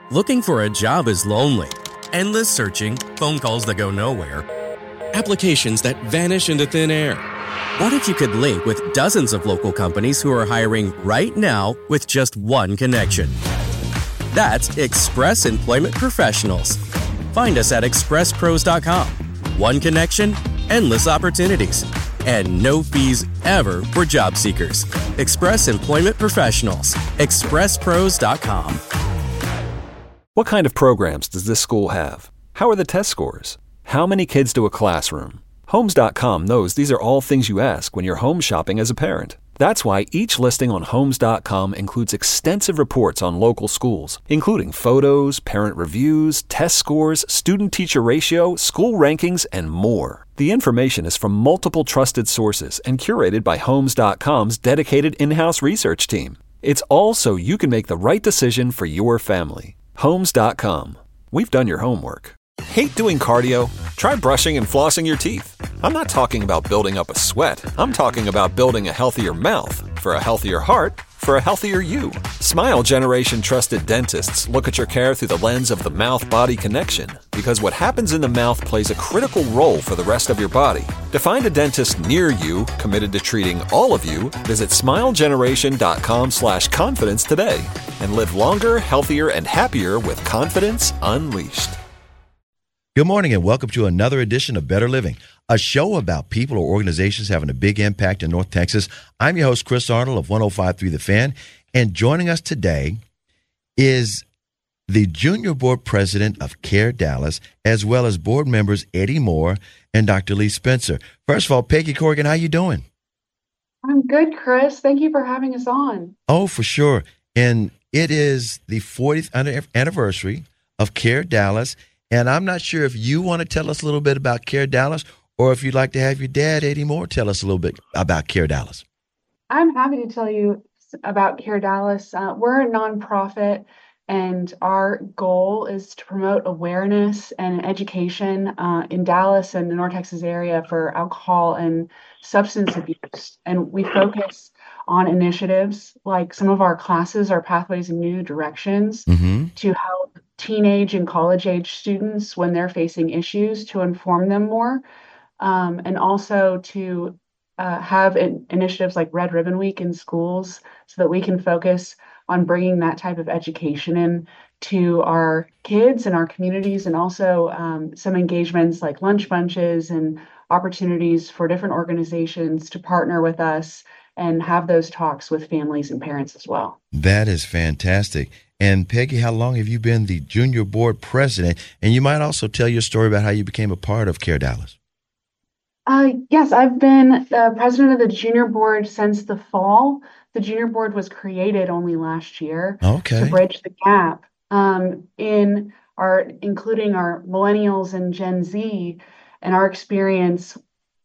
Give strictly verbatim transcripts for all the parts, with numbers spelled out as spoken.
Looking for a job is lonely. Endless searching, phone calls that go nowhere, applications that vanish into thin air. What if you could link with dozens of local companies who are hiring right now with just one connection? That's Express Employment Professionals. Find us at express pros dot com. One connection, endless opportunities, and no fees ever for job seekers. Express Employment Professionals. express pros dot com. What kind of programs does this school have? How are the test scores? How many kids do a classroom? Homes dot com knows these are all things you ask when you're home shopping as a parent. That's why each listing on Homes dot com includes extensive reports on local schools, including photos, parent reviews, test scores, student-teacher ratio, school rankings, and more. The information is from multiple trusted sources and curated by Homes dot com's dedicated in-house research team. It's all so you can make the right decision for your family. Homes dot com. We've done your homework. Hate doing cardio? Try brushing and flossing your teeth. I'm not talking about building up a sweat. I'm talking about building a healthier mouth for a healthier heart for a healthier you. Smile Generation trusted dentists look at your care through the lens of the mouth-body connection, because what happens in the mouth plays a critical role for the rest of your body. To find a dentist near you committed to treating all of you, visit smile generation dot com slash confidence today and live longer, healthier, and happier with confidence unleashed. Good morning and welcome to another edition of Better Living, a show about people or organizations having a big impact in North Texas. I'm your host, Chris Arnold of one oh five point three The Fan, and joining us today is the Junior Board President of CARE Dallas, as well as board members Eddie Moore and Doctor Lee Spencer. First of all, Peggy Corrigan, how you doing? I'm good, Chris. Thank you for having us on. Oh, for sure. And it is the fortieth anniversary of CARE Dallas. And I'm not sure if you want to tell us a little bit about CARE Dallas, or if you'd like to have your dad, Eddie Moore, tell us a little bit about CARE Dallas. I'm happy to tell you about CARE Dallas. Uh, we're a nonprofit, and our goal is to promote awareness and education uh, in Dallas and the North Texas area for alcohol and substance abuse. And we focus on initiatives like some of our classes are Pathways in New Directions mm-hmm. to help teenage and college age students when they're facing issues to inform them more, um, and also to uh, have in- initiatives like Red Ribbon Week in schools so that we can focus on bringing that type of education in to our kids and our communities, and also um, some engagements like lunch bunches and opportunities for different organizations to partner with us and have those talks with families and parents as well. That is fantastic. And Peggy, how long have you been the Junior Board President? And you might also tell your story about how you became a part of CARE Dallas. Uh, yes, I've been the president of the Junior Board since the fall. The Junior Board was created only last year okay. to bridge the gap um, in our, including our millennials and Gen Z, and our experience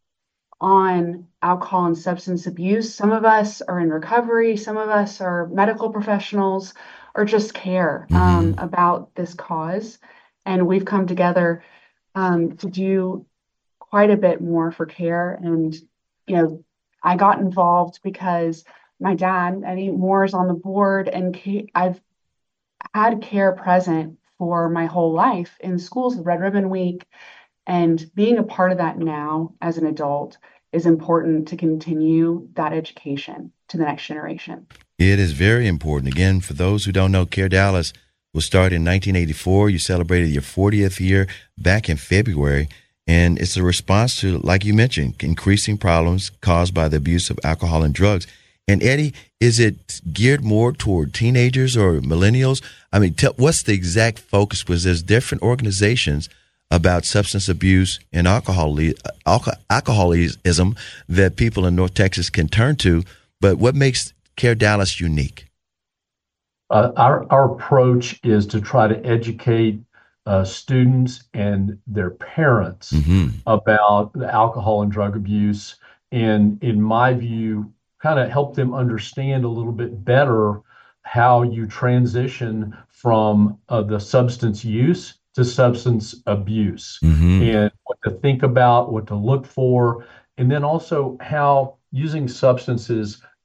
on alcohol and substance abuse. Some of us are in recovery, some of us are medical professionals, or just care um, mm-hmm. about this cause. And we've come together um, to do quite a bit more for CARE. And, you know, I got involved because my dad, Eddie Moore, is on the board, and I've had CARE present for my whole life in schools with Red Ribbon Week. And being a part of that now as an adult is important to continue that education to the next generation. It is very important. Again, for those who don't know, CARE Dallas was started in nineteen eighty-four. You celebrated your fortieth year back in February. And it's a response to, like you mentioned, increasing problems caused by the abuse of alcohol and drugs. And Eddie, is it geared more toward teenagers or millennials? I mean, tell, what's the exact focus? Because there's different organizations about substance abuse and alcohol, alcoholism that people in North Texas can turn to. But what makes CARE Dallas unique? Uh, our, our approach is to try to educate uh, students and their parents mm-hmm. about the alcohol and drug abuse. And in my view, kind of help them understand a little bit better how you transition from uh, the substance use to substance abuse, mm-hmm. and what to think about, what to look for, and then also how using substances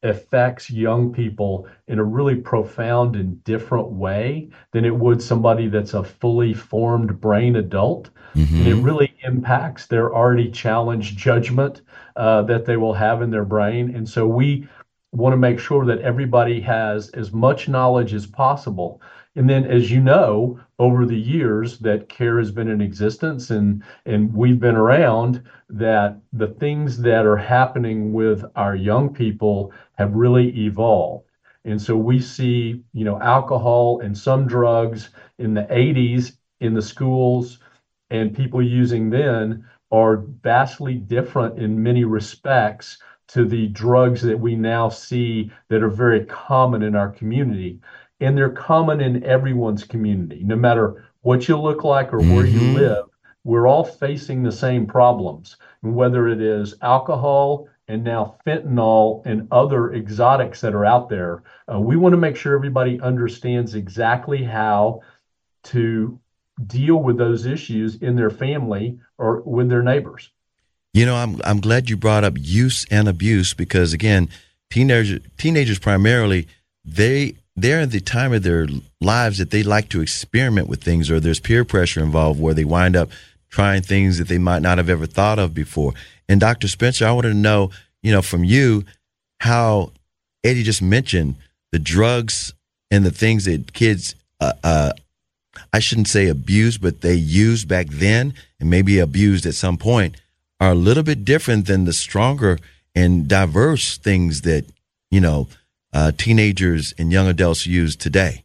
affects young people in a really profound and different way than it would somebody that's a fully formed brain adult. Mm-hmm. And it really impacts their already challenged judgment uh, that they will have in their brain. And so we want to make sure that everybody has as much knowledge as possible. And then, as you know, over the years that CARE has been in existence and, and we've been around, that the things that are happening with our young people have really evolved. And so we see, you know, alcohol and some drugs in the eighties in the schools and people using then are vastly different in many respects to the drugs that we now see that are very common in our community. And they're common in everyone's community, no matter what you look like or where mm-hmm. you live. We're all facing the same problems, whether it is alcohol and now fentanyl and other exotics that are out there. Uh, we want to make sure everybody understands exactly how to deal with those issues in their family or with their neighbors. You know, I'm I'm glad you brought up use and abuse because, again, teenagers teenagers primarily, they they're in the time of their lives that they like to experiment with things, or there's peer pressure involved where they wind up trying things that they might not have ever thought of before. And Doctor Spencer, I wanted to know, you know, from you, how Eddie just mentioned the drugs and the things that kids, uh, uh, I shouldn't say abused, but they used back then and maybe abused at some point, are a little bit different than the stronger and diverse things that, you know, uh, teenagers and young adults use today.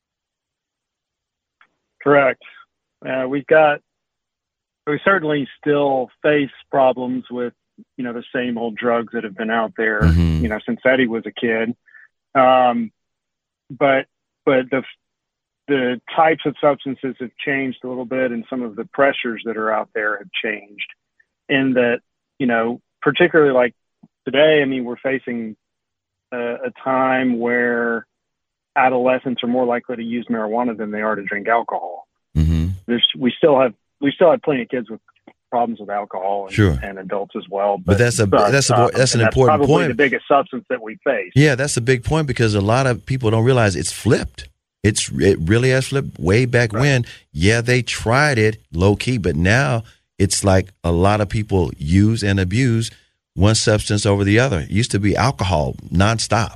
Correct. Uh, we've got, we certainly still face problems with, you know, the same old drugs that have been out there, mm-hmm. you know, since Eddie was a kid. Um, but, but the, the types of substances have changed a little bit, and some of the pressures that are out there have changed. In that, you know, particularly like today, I mean, we're facing a, a time where adolescents are more likely to use marijuana than they are to drink alcohol. Mm-hmm. There's, we still have, we still have plenty of kids with problems with alcohol and, sure. and adults as well. But, but that's a, uh, that's a, that's an that's important probably point. The biggest substance that we face. Yeah, that's a big point because a lot of people don't realize it's flipped. It's, it really has flipped way back right. when. Yeah, they tried it low key, but now it's like a lot of people use and abuse one substance over the other. It used to be alcohol nonstop.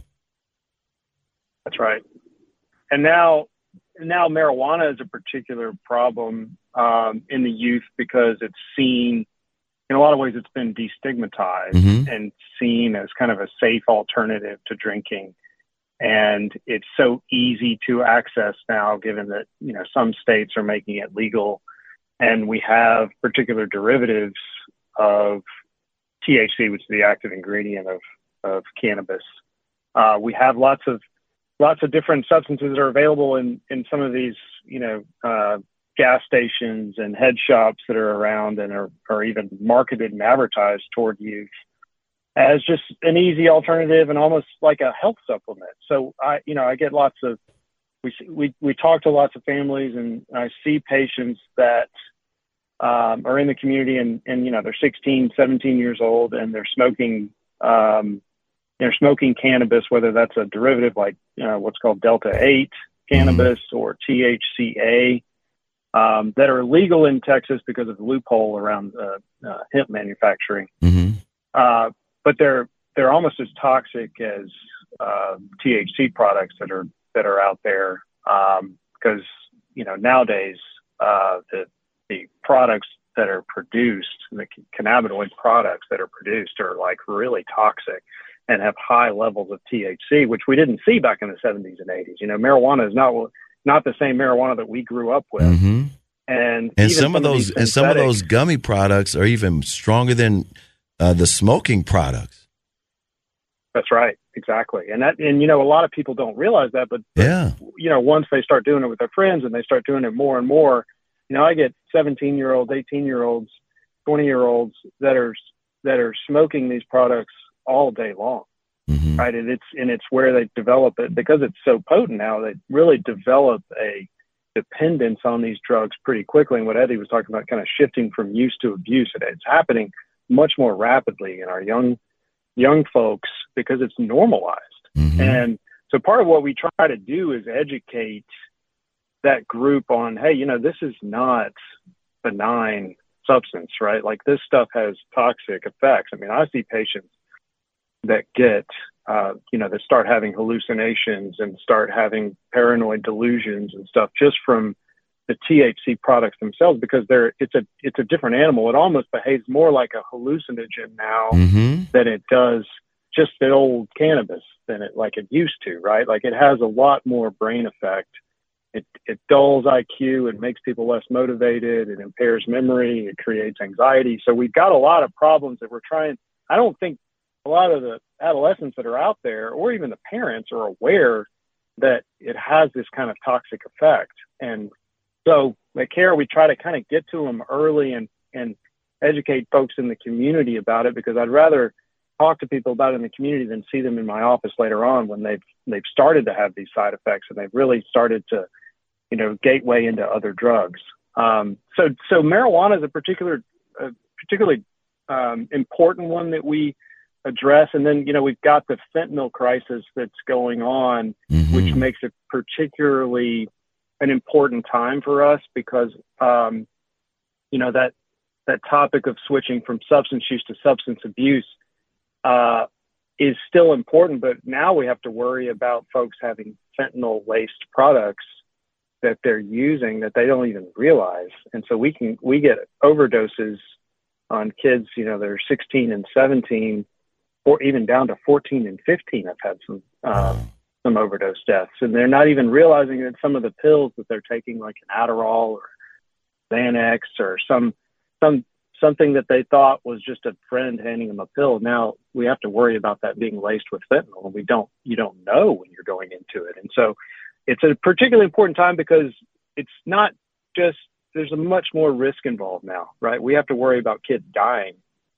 That's right. And now, now marijuana is a particular problem um, in the youth because it's seen, in a lot of ways, it's been destigmatized mm-hmm. and seen as kind of a safe alternative to drinking. And it's so easy to access now, given that, you know, some states are making it legal. And we have particular derivatives of T H C, which is the active ingredient of, of cannabis. Uh, we have lots of lots of different substances that are available in, in some of these, you know, uh, gas stations and head shops that are around and are, are even marketed and advertised toward youth as just an easy alternative and almost like a health supplement. So I, you know, I get lots of, we, we, we talk to lots of families, and I see patients that um, are in the community and, and, you know, they're sixteen, seventeen years old and they're smoking, um, they're smoking cannabis, whether that's a derivative like, you know, what's called Delta eight cannabis mm-hmm. or T H C A, um, that are legal in Texas because of the loophole around uh, uh, hemp manufacturing. Mm-hmm. Uh, but they're, they're almost as toxic as uh, T H C products that are, that are out there. Um, because, you know, nowadays, uh, the, the products that are produced, the cannabinoid products that are produced are like really toxic and have high levels of T H C, which we didn't see back in the seventies and eighties. You know, marijuana is not, not the same marijuana that we grew up with. Mm-hmm. And, and some, some of those, and some of those gummy products are even stronger than uh, the smoking products. That's right. Exactly. And that, and, you know, a lot of people don't realize that, but, yeah, you know, once they start doing it with their friends and they start doing it more and more, you know, I get seventeen year olds, eighteen year olds, twenty year olds that are, that are smoking these products all day long. Mm-hmm. Right. And it's, and it's where they develop it because it's so potent now. They really develop a dependence on these drugs pretty quickly. And what Eddie was talking about, kind of shifting from use to abuse, it's happening much more rapidly in our young young folks because it's normalized. Mm-hmm. And so part of what we try to do is educate that group on, hey, you know, this is not benign substance, right? Like this stuff has toxic effects. I mean, I see patients that get, uh, you know, that start having hallucinations and start having paranoid delusions and stuff just from the T H C products themselves, because they're, it's a, it's a different animal. It almost behaves more like a hallucinogen now mm-hmm. than it does just the old cannabis than it, like it used to, right? Like it has a lot more brain effect. It, it dulls I Q and makes people less motivated. It impairs memory. It creates anxiety. So we've got a lot of problems that we're trying. I don't think a lot of the adolescents that are out there, or even the parents, are aware that it has this kind of toxic effect. And so at CARE, we try to kind of get to them early and, and educate folks in the community about it, because I'd rather talk to people about it in the community than see them in my office later on when they've, they've started to have these side effects and they've really started to, you know, gateway into other drugs. Um, so, so marijuana is a particular, a particularly um, important one that we address. And then, you know, we've got the fentanyl crisis that's going on, mm-hmm. which makes it particularly an important time for us because, um, you know, that, that topic of switching from substance use to substance abuse uh, is still important, but now we have to worry about folks having fentanyl laced products that they're using that they don't even realize. And so we can, we get overdoses on kids, you know, that are sixteen and seventeen, or even down to fourteen and fifteen. I've had some, uh, some overdose deaths, and they're not even realizing that some of the pills that they're taking, like an Adderall or Xanax or some, some, something that they thought was just a friend handing them a pill. Now we have to worry about that being laced with fentanyl, and we don't, you don't know when you're going into it. And so it's a particularly important time because it's not just, there's a much more risk involved now, right? We have to worry about kids dying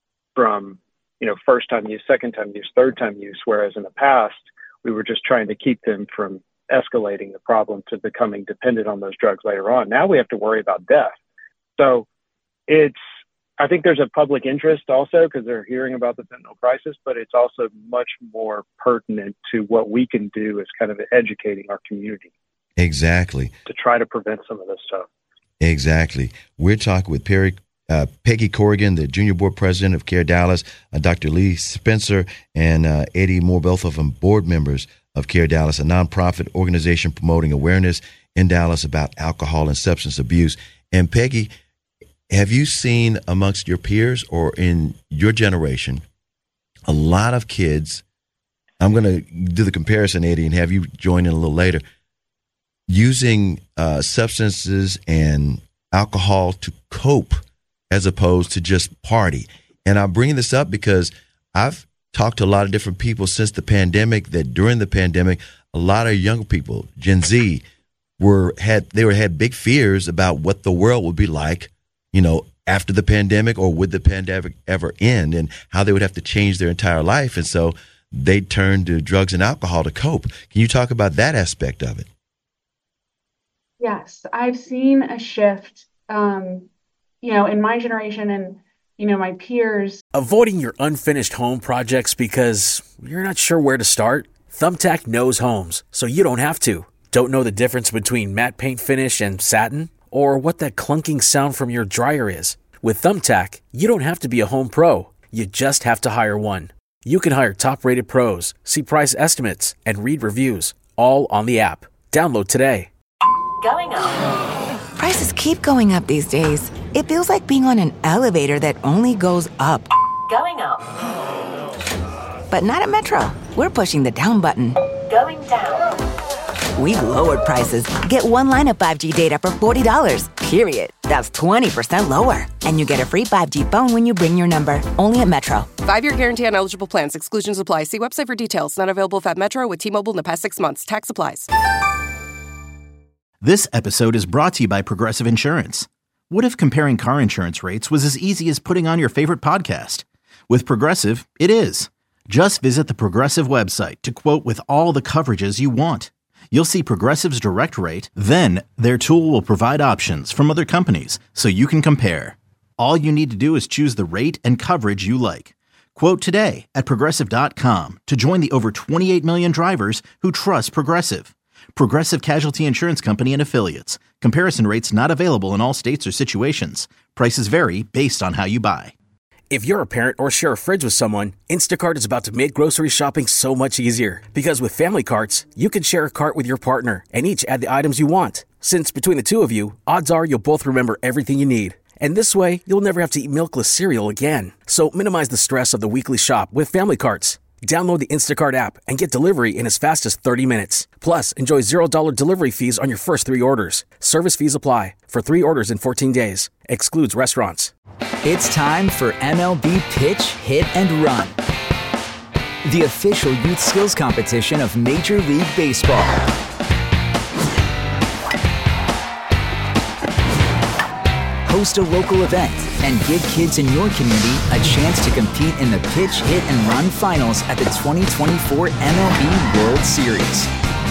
from, you know, first time use, second time use, third time use. Whereas in the past, we were just trying to keep them from escalating the problem to becoming dependent on those drugs later on. Now we have to worry about death. So it's, I think there's a public interest also because they're hearing about the fentanyl crisis, but it's also much more pertinent to what we can do as kind of educating our community. Exactly. To try to prevent some of this stuff. Exactly. We're talking with Perry, uh, Peggy Corrigan, the junior board president of CARE Dallas, uh, Doctor Lee Spencer, and uh, Eddie Moore, both of them board members of CARE Dallas, a nonprofit organization promoting awareness in Dallas about alcohol and substance abuse. And Peggy, have you seen amongst your peers or in your generation a lot of kids, I'm going to do the comparison, Eddie, and have you join in a little later, using uh, substances and alcohol to cope as opposed to just party? And I'm bringing this up because I've talked to a lot of different people since the pandemic that during the pandemic, a lot of young people, Gen Z, were had they were had big fears about what the world would be like, you know, after the pandemic, or would the pandemic ever end, and how they would have to change their entire life. And so they turned to drugs and alcohol to cope. Can you talk about that aspect of it? Yes, I've seen a shift, um, you know, in my generation and, you know, my peers. Avoiding your unfinished home projects because you're not sure where to start? Thumbtack knows homes, so you don't have to. Don't know the difference between matte paint finish and satin? Or what that clunking sound from your dryer is? With Thumbtack, you don't have to be a home pro. You just have to hire one. You can hire top-rated pros, see price estimates, and read reviews, all on the app. Download today. Going up. Prices keep going up these days. It feels like being on an elevator that only goes up. Going up. But not at Metro. We're pushing the down button. Going down. We've lowered prices. Get one line of five G data for forty dollars, period. That's twenty percent lower. And you get a free five G phone when you bring your number. Only at Metro. Five-year guarantee on eligible plans. Exclusions apply. See website for details. Not available at Metro with T-Mobile in the past six months. Tax applies. This episode is brought to you by Progressive Insurance. What if comparing car insurance rates was as easy as putting on your favorite podcast? With Progressive, it is. Just visit the Progressive website to quote with all the coverages you want. You'll see Progressive's direct rate, then their tool will provide options from other companies so you can compare. All you need to do is choose the rate and coverage you like. Quote today at Progressive dot com to join the over twenty-eight million drivers who trust Progressive. Progressive Casualty Insurance Company and Affiliates. Comparison rates not available in all states or situations. Prices vary based on how you buy. If you're a parent or share a fridge with someone, Instacart is about to make grocery shopping so much easier. Because with family carts, you can share a cart with your partner and each add the items you want. Since between the two of you, odds are you'll both remember everything you need. And this way, you'll never have to eat milkless cereal again. So minimize the stress of the weekly shop with family carts. Download the Instacart app and get delivery in as fast as thirty minutes. Plus, enjoy zero dollars delivery fees on your first three orders. Service fees apply for three orders in fourteen days. Excludes restaurants. It's time for M L B Pitch, Hit, and Run, the official youth skills competition of Major League Baseball. Host a local event and give kids in your community a chance to compete in the Pitch, Hit, and Run finals at the twenty twenty-four M L B World Series.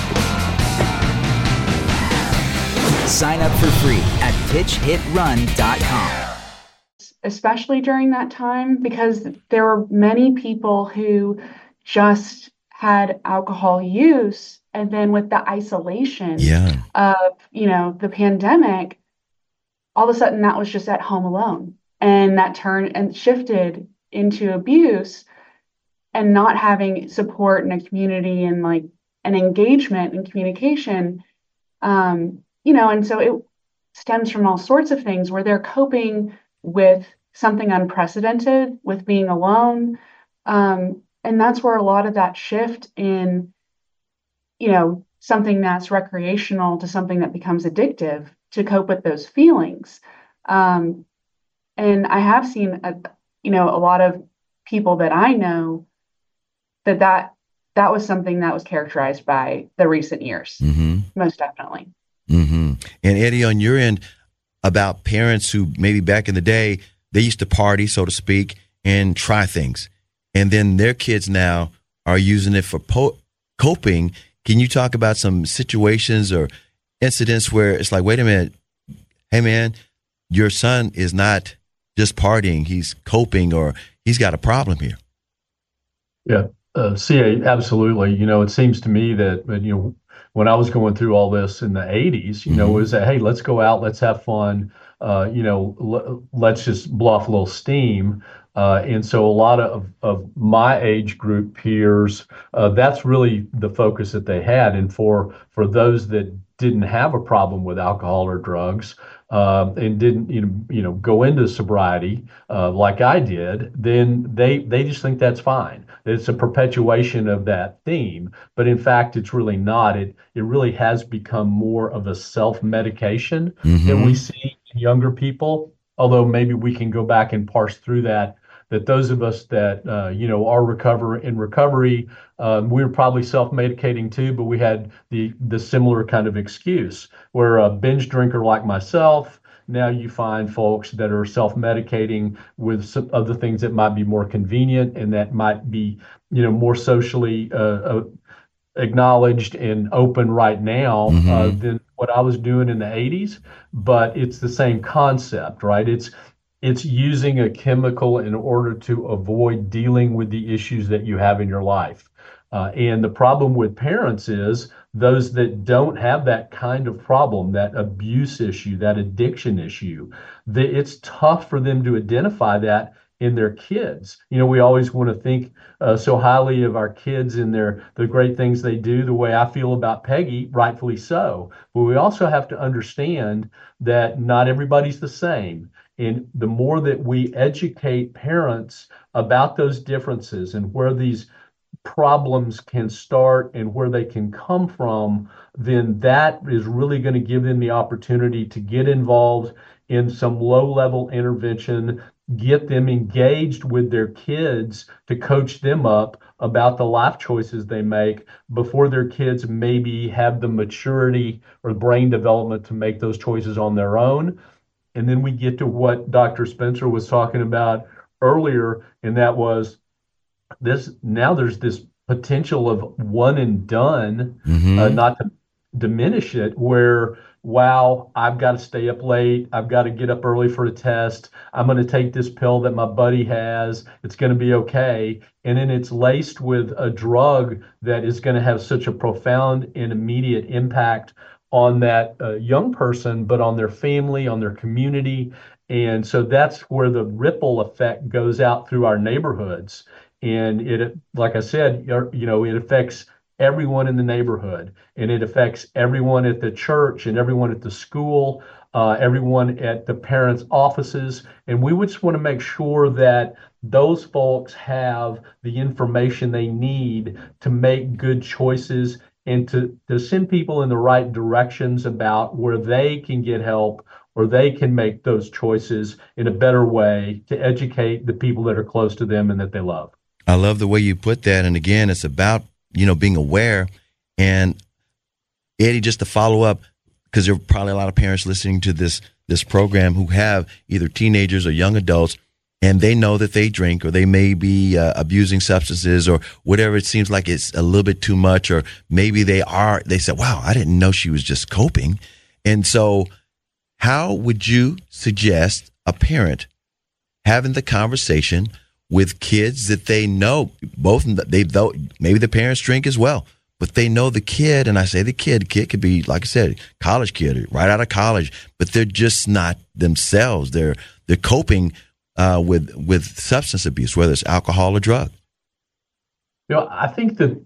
Sign up for free at pitch hit run dot com. Especially during that time, because there were many people who just had alcohol use, and then with the isolation yeah. of, you know, the pandemic, all of a sudden that was just at home alone, and that turned and shifted into abuse and not having support in a community and like an engagement and communication, um, you know, and so it stems from all sorts of things where they're coping with something unprecedented, with being alone. Um, and that's where a lot of that shift in, you know, something that's recreational to something that becomes addictive to cope with those feelings. Um, and I have seen, a, you know, a lot of people that I know that that, that was something that was characterized by the recent years, mm-hmm. most definitely. Mm-hmm. And Eddie, on your end, about parents who maybe back in the day, they used to party, so to speak, and try things. And then their kids now are using it for po- coping. Can you talk about some situations or incidents where it's like, wait a minute, hey, man, your son is not just partying, he's coping, or he's got a problem here? Yeah, uh, C A, absolutely. You know, it seems to me that, you know, when I was going through all this in the eighties, you mm-hmm. know, it was that, hey, let's go out, let's have fun, uh, you know, l- let's just blow off a little steam. Uh, and so a lot of, of my age group peers, uh, that's really the focus that they had. And for for those that didn't have a problem with alcohol or drugs, uh, and didn't you know you know go into sobriety uh, like I did, then they they just think that's fine. It's a perpetuation of that theme, but in fact, it's really not. It it really has become more of a self-medication mm-hmm. that we see in younger people. Although maybe we can go back and parse through that. That those of us that uh, you know are recover in recovery, um, we were probably self-medicating too, but we had the the similar kind of excuse. Where a binge drinker like myself, now you find folks that are self-medicating with some other things that might be more convenient and that might be you know more socially uh, uh, acknowledged and open right now mm-hmm. uh, than what I was doing in the eighties. But it's the same concept, right? It's It's using a chemical in order to avoid dealing with the issues that you have in your life. Uh, and the problem with parents is those that don't have that kind of problem, that abuse issue, that addiction issue, that it's tough for them to identify that in their kids. You know, we always want to think uh, so highly of our kids and their the great things they do, the way I feel about Peggy, rightfully so. But we also have to understand that not everybody's the same. And the more that we educate parents about those differences and where these problems can start and where they can come from, then that is really going to give them the opportunity to get involved in some low-level intervention, get them engaged with their kids to coach them up about the life choices they make before their kids maybe have the maturity or brain development to make those choices on their own. And then we get to what Doctor Spencer was talking about earlier, and that was this. Now there's this potential of one and done, mm-hmm. uh, not to diminish it, where wow, I've got to stay up late. I've got to get up early for a test. I'm going to take this pill that my buddy has. It's going to be okay. And then it's laced with a drug that is going to have such a profound and immediate impact on that uh, young person, but on their family, on their community. And so that's where the ripple effect goes out through our neighborhoods. And it, like I said, you know, it affects everyone in the neighborhood, and it affects everyone at the church and everyone at the school, uh, everyone at the parents' offices. And we would just want to make sure that those folks have the information they need to make good choices and to, to send people in the right directions about where they can get help or they can make those choices in a better way to educate the people that are close to them and that they love. I love the way you put that. And again, it's about, you know, being aware. And Eddie, just to follow up, because there are probably a lot of parents listening to this this program who have either teenagers or young adults, and they know that they drink or they may be uh, abusing substances or whatever. It seems like it's a little bit too much, or maybe they are. They said, wow, I didn't know she was just coping. And so how would you suggest a parent having the conversation with kids that they know, both they though maybe the parents drink as well, but they know the kid, and I say the kid, the kid could be, like I said, college kid, right out of college, but they're just not themselves. They're they're coping uh, with with substance abuse, whether it's alcohol or drug. You know, I think that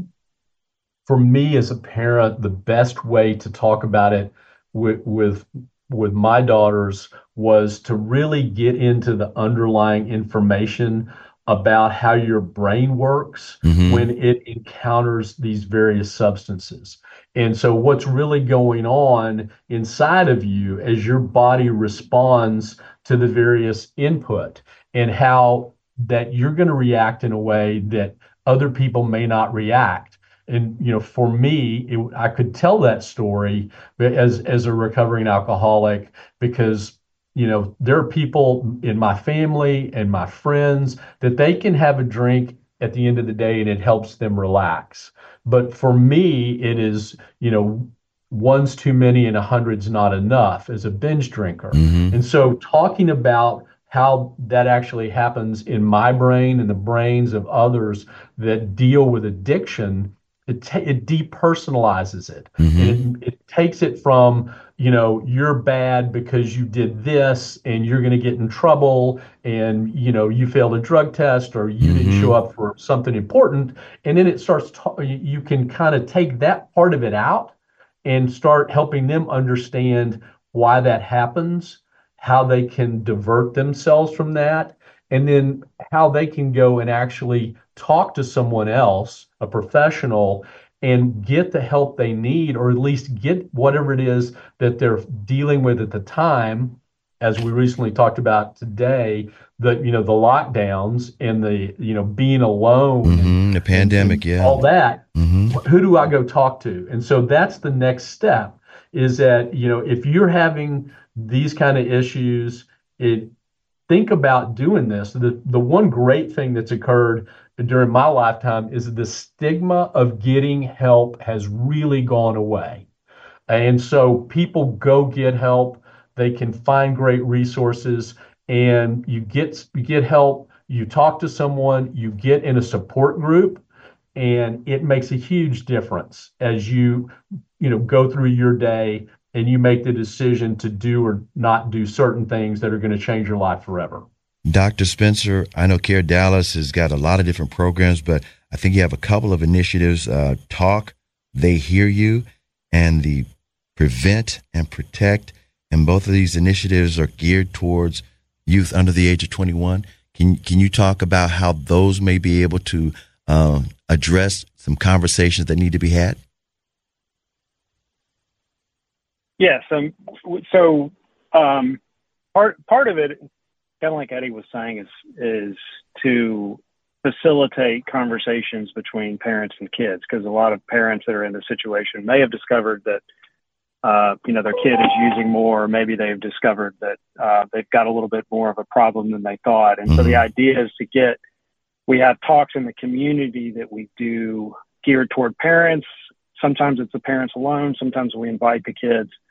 for me as a parent, the best way to talk about it with with with my daughters was to really get into the underlying information about how your brain works mm-hmm. when it encounters these various substances. And so what's really going on inside of you as your body responds to the various input, and how that you're going to react in a way that other people may not react. And, you know, for me, it, I could tell that story as, as a recovering alcoholic because, you know, there are people in my family and my friends that they can have a drink at the end of the day and it helps them relax. But for me, it is, you know, one's too many and a hundred's not enough as a binge drinker. Mm-hmm. And so talking about how that actually happens in my brain and the brains of others that deal with addiction, It, ta- it depersonalizes it. Mm-hmm. And it, it takes it from, you know, you're bad because you did this and you're going to get in trouble and, you know, you failed a drug test or you mm-hmm. didn't show up for something important. And then it starts, ta- you can kind of take that part of it out and start helping them understand why that happens, how they can divert themselves from that, and then how they can go and actually talk to someone else, a professional, and get the help they need, or at least get whatever it is that they're dealing with at the time. As we recently talked about today, the, you know, the lockdowns and the, you know, being alone, mm-hmm, the pandemic, yeah, all that. Mm-hmm. Who do I go talk to? And so that's the next step, is that, you know, if you're having these kind of issues, it, think about doing this. The, the one great thing that's occurred during my lifetime is the stigma of getting help has really gone away. And so people go get help. They can find great resources, and you get you get help. You talk to someone, you get in a support group, and it makes a huge difference as you, you know, go through your day and you make the decision to do or not do certain things that are going to change your life forever. Doctor Spencer, I know Care Dallas has got a lot of different programs, but I think you have a couple of initiatives, uh, Talk, They Hear You, and the Prevent and Protect. And both of these initiatives are geared towards youth under the age of twenty-one. Can, can you talk about how those may be able to um, address some conversations that need to be had? Yes. Um, so um, part part of it, kind of like Eddie was saying, is is to facilitate conversations between parents and kids, because a lot of parents that are in the situation may have discovered that uh, you know, their kid is using more. Maybe they've discovered that uh, they've got a little bit more of a problem than they thought. And mm-hmm. so the idea is to get, we have talks in the community that we do geared toward parents. Sometimes it's the parents alone. Sometimes we invite the kids.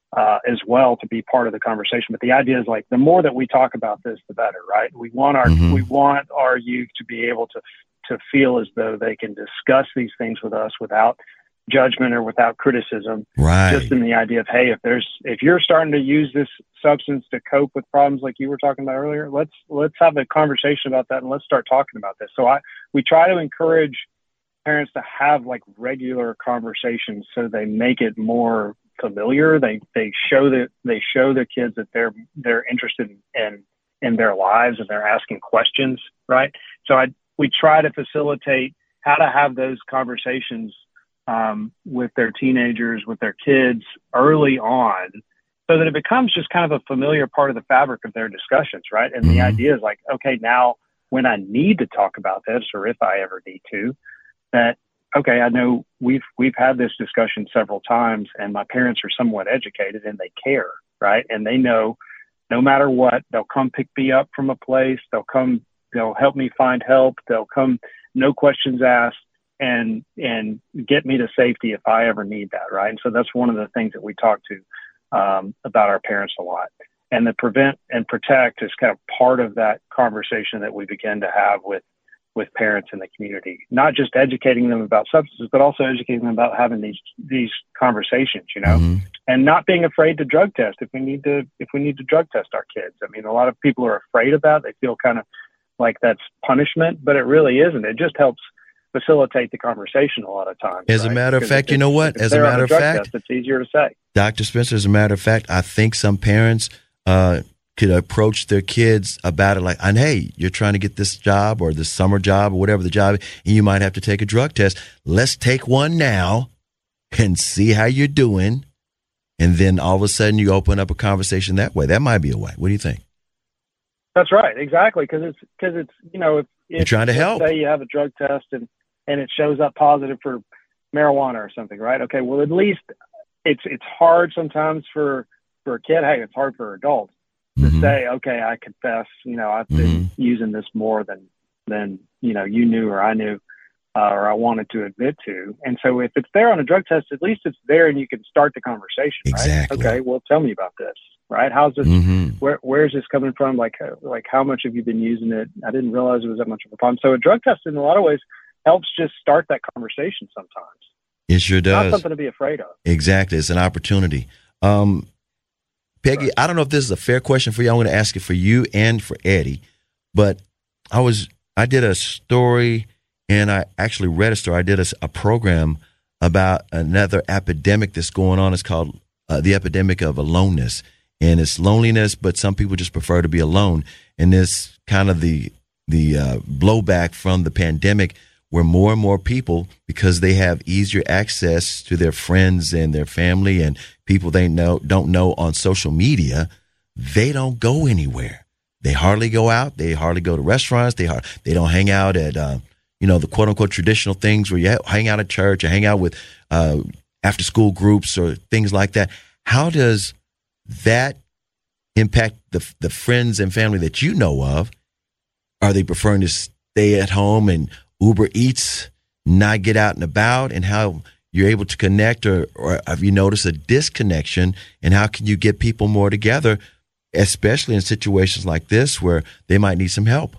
uh, as well to be part of the conversation. But the idea is like the more that we talk about this, the better, right? We want our mm-hmm. we want our youth to be able to to feel as though they can discuss these things with us without judgment or without criticism. Right. Just in the idea of, hey, if there's if you're starting to use this substance to cope with problems like you were talking about earlier, let's let's have a conversation about that and let's start talking about this. So I we try to encourage parents to have like regular conversations so they make it more familiar. They they show that they show the kids that they're they're interested in, in in their lives and they're asking questions, right? So I we try to facilitate how to have those conversations um, with their teenagers, with their kids early on, so that it becomes just kind of a familiar part of the fabric of their discussions, right? And mm-hmm. the idea is like, okay, now when I need to talk about this, or if I ever need to, that okay, I know we've we've had this discussion several times, and my parents are somewhat educated and they care, right? And they know no matter what, they'll come pick me up from a place, they'll come, they'll help me find help, they'll come, no questions asked, and and get me to safety if I ever need that, right? And so that's one of the things that we talk to um, about our parents a lot. And the prevent and protect is kind of part of that conversation that we begin to have with with parents in the community, not just educating them about substances, but also educating them about having these, these conversations, you know, mm-hmm. and not being afraid to drug test if we need to, if we need to drug test our kids. I mean, a lot of people are afraid of that. They feel kind of like that's punishment, but it really isn't. It just helps facilitate the conversation a lot of times. As right? a matter of because fact, you know what, as a matter of fact, test, it's easier to say. Doctor Spencer, as a matter of fact, I think some parents, uh, could approach their kids about it like, and hey, you're trying to get this job or this summer job or whatever the job is, and you might have to take a drug test. Let's take one now and see how you're doing. And then all of a sudden you open up a conversation that way. That might be a way. What do you think? That's right. Exactly. Because it's, because it's, you know, if, if you're trying to help. Say you have a drug test and, and it shows up positive for marijuana or something, right? Okay. Well, at least it's, it's hard sometimes for, for a kid. Hey, it's hard for adults. To mm-hmm. say, okay, I confess, you know, I've been mm-hmm. using this more than, than, you know, you knew or I knew uh, or I wanted to admit to. And so if it's there on a drug test, at least it's there and you can start the conversation, exactly. right? Okay, well, tell me about this, right? How's this, mm-hmm. where, where's this coming from? Like, like how much have you been using it? I didn't realize it was that much of a problem. So a drug test in a lot of ways helps just start that conversation sometimes. It sure does. Not something to be afraid of. Exactly. It's an opportunity. Um, Peggy, right. I don't know if this is a fair question for you. I'm going to ask it for you and for Eddie, but I was I did a story, and I actually read a story. I did a, a program about another epidemic that's going on. It's called uh, the epidemic of aloneness, and it's loneliness, but some people just prefer to be alone. And this kind of the the uh, blowback from the pandemic, where more and more people, because they have easier access to their friends and their family and people they know don't know on social media, they don't go anywhere. They hardly go out. They hardly go to restaurants. They hard, they don't hang out at uh, you know the quote unquote traditional things where you hang out at church or hang out with uh, after school groups or things like that. How does that impact the the friends and family that you know of? Are they preferring to stay at home and Uber Eats, not get out and about, and how you're able to connect, or, or have you noticed a disconnection, and how can you get people more together, especially in situations like this where they might need some help?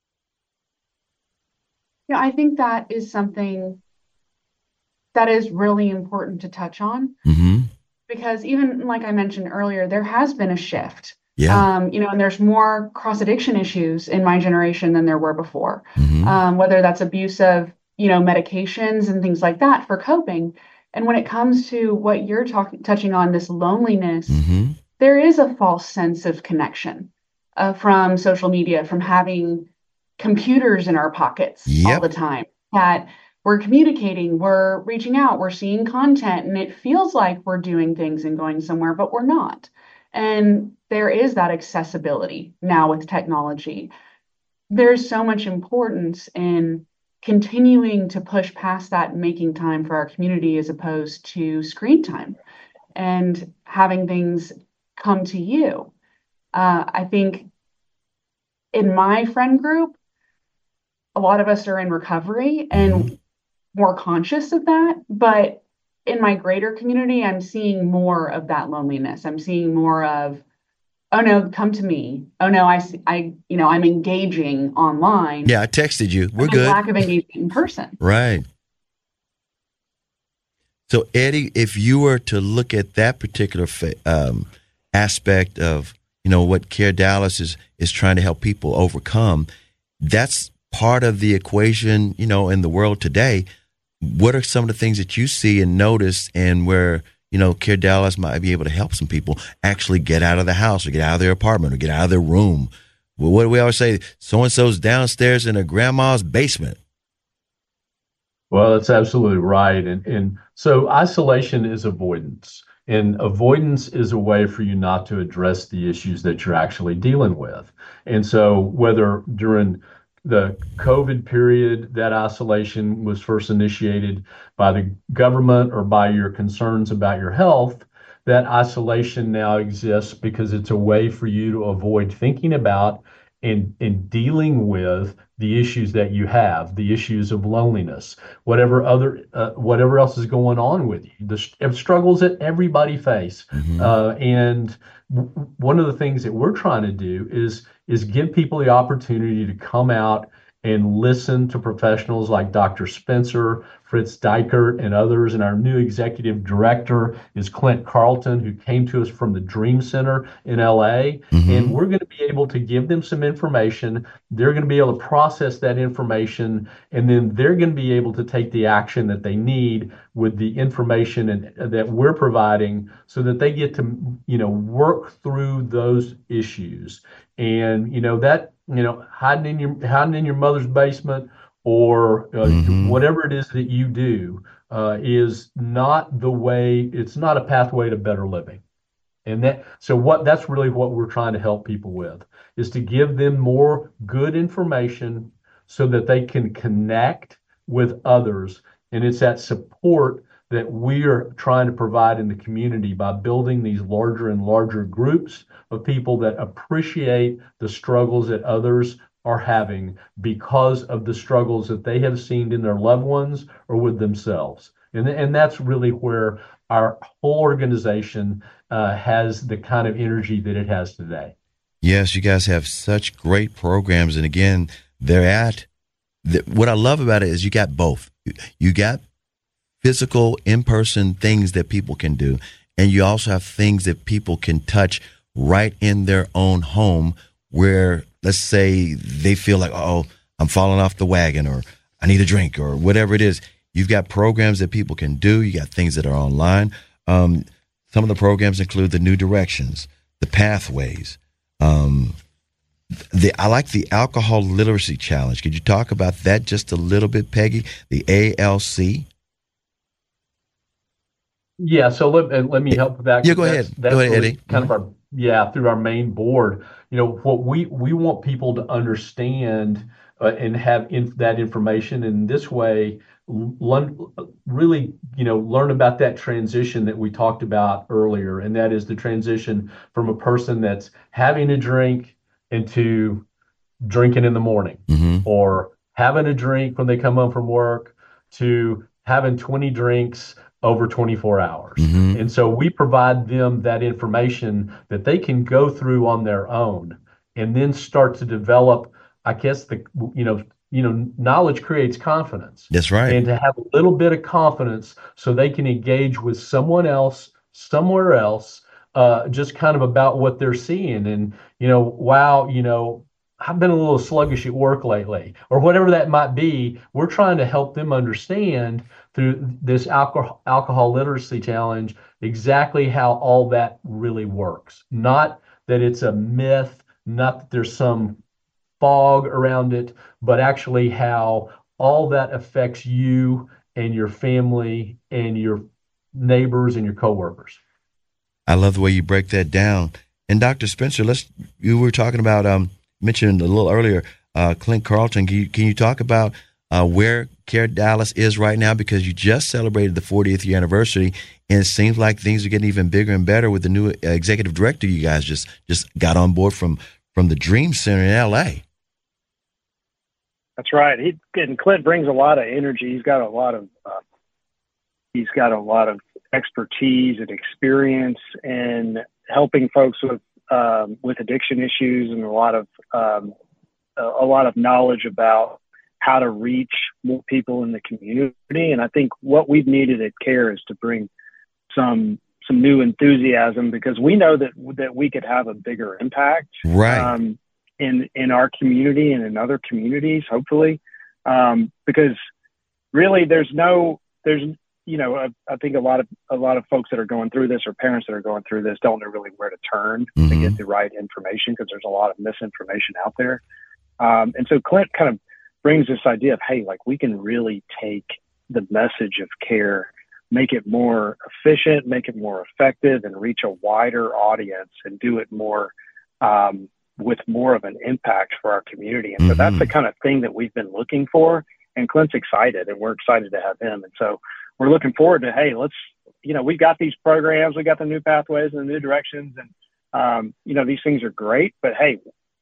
Yeah, I think that is something that is really important to touch on, mm-hmm. because even like I mentioned earlier, there has been a shift. Yeah. Um, you know, and there's more cross-addiction issues in my generation than there were before, mm-hmm. um, whether that's abuse of, you know, medications and things like that for coping. And when it comes to what you're talking, touching on, this loneliness, mm-hmm. there is a false sense of connection uh, from social media, from having computers in our pockets yep. all the time, that we're communicating, we're reaching out, we're seeing content, and it feels like we're doing things and going somewhere, but we're not. And there is that accessibility now with technology. There's so much importance in continuing to push past that and making time for our community as opposed to screen time and having things come to you. Uh, I think in my friend group, a lot of us are in recovery and more conscious of that, but in my greater community, I'm seeing more of that loneliness. I'm seeing more of, oh no, come to me. Oh no, I, I, you know, I'm engaging online. Yeah, I texted you. We're good. Lack of engagement in person. Right. So, Eddie, if you were to look at that particular fa- um, aspect of, you know, what Care Dallas is is trying to help people overcome, that's part of the equation, you know, in the world today. What are some of the things that you see and notice, and where, you know, Care Dallas might be able to help some people actually get out of the house or get out of their apartment or get out of their room? Well, what do we always say? So-and-so's downstairs in their grandma's basement. Well, that's absolutely right. And, and so isolation is avoidance. And avoidance is a way for you not to address the issues that you're actually dealing with. And so whether during the COVID period, that isolation was first initiated by the government or by your concerns about your health, that isolation now exists because it's a way for you to avoid thinking about and, and dealing with the issues that you have, the issues of loneliness, whatever other, uh, whatever else is going on with you, the struggles that everybody face. Mm-hmm. Uh, and w- one of the things that we're trying to do is, is give people the opportunity to come out and listen to professionals like Doctor Spencer, Fritz Dykert, and others. And our new executive director is Clint Carlton, who came to us from the Dream Center in L A. Mm-hmm. And we're going to be able to give them some information. They're going to be able to process that information, and then they're going to be able to take the action that they need with the information and, that we're providing, so that they get to, you know, work through those issues. And, you know, that, you know, hiding in your hiding in your mother's basement, or uh, mm-hmm. whatever it is that you do, uh, is not the way. It's not a pathway to better living. And that, so what that's really what we're trying to help people with, is to give them more good information so that they can connect with others. And it's that support that we are trying to provide in the community by building these larger and larger groups of people that appreciate the struggles that others are having because of the struggles that they have seen in their loved ones or with themselves. And, and that's really where our whole organization uh, has the kind of energy that it has today. Yes, you guys have such great programs. And again, they're at, the, what I love about it is you got both. You got physical, in-person things that people can do, and you also have things that people can touch right in their own home, where, let's say, they feel like, oh, I'm falling off the wagon, or I need a drink, or whatever it is. You've got programs that people can do. You got things that are online. Um, some of the programs include the New Directions, the Pathways. Um, the I like the Alcohol Literacy Challenge. Could you talk about that just a little bit, Peggy? The A L C? Yeah, so let, let me help with that. Yeah, go ahead. That's go ahead, really Eddie. Kind of our, yeah, through our main board. You know, what we, we want people to understand uh, and have in, that information, and this way, learn, really, you know, learn about that transition that we talked about earlier, and that is the transition from a person that's having a drink into drinking in the morning, mm-hmm. or having a drink when they come home from work, to having twenty drinks over twenty-four hours. Mm-hmm. And so we provide them that information that they can go through on their own, and then start to develop, I guess, the, you know, you know, knowledge creates confidence. That's right. And to have a little bit of confidence so they can engage with someone else, somewhere else, uh, just kind of about what they're seeing. And, you know, wow, you know, I've been a little sluggish at work lately, or whatever that might be. We're trying to help them understand through this alcohol, alcohol literacy challenge exactly how all that really works. Not that it's a myth, not that there's some fog around it, but actually how all that affects you and your family and your neighbors and your coworkers. I love the way you break that down. And Doctor Spencer, let's you were talking about um mentioned a little earlier, uh, Clint Carlton. Can you, can you talk about uh, where Care Dallas is right now? Because you just celebrated the fortieth year anniversary, and it seems like things are getting even bigger and better with the new uh, executive director you guys just just got on board from from the Dream Center in L A. That's right. He and Clint brings a lot of energy. He's got a lot of uh, he's got a lot of expertise and experience in helping folks with um, with addiction issues, and a lot of um, a, a lot of knowledge about how to reach more people in the community. And I think what we've needed at CARE is to bring some some new enthusiasm, because we know that that we could have a bigger impact, right, um, in in our community and in other communities, hopefully, um, because really there's no there's you know I, I think a lot of a lot of folks that are going through this, or parents that are going through this, don't know really where to turn mm-hmm. to get the right information, because there's a lot of misinformation out there. Um, and so Clint kind of brings this idea of, hey, like we can really take the message of CARE, make it more efficient, make it more effective, and reach a wider audience, and do it more um, with more of an impact for our community. And mm-hmm. so that's the kind of thing that we've been looking for. And Clint's excited, and we're excited to have him. And so we're looking forward to, hey, let's, you know, we've got these programs, we got the new pathways and the new directions, and, um, you know, these things are great, but hey,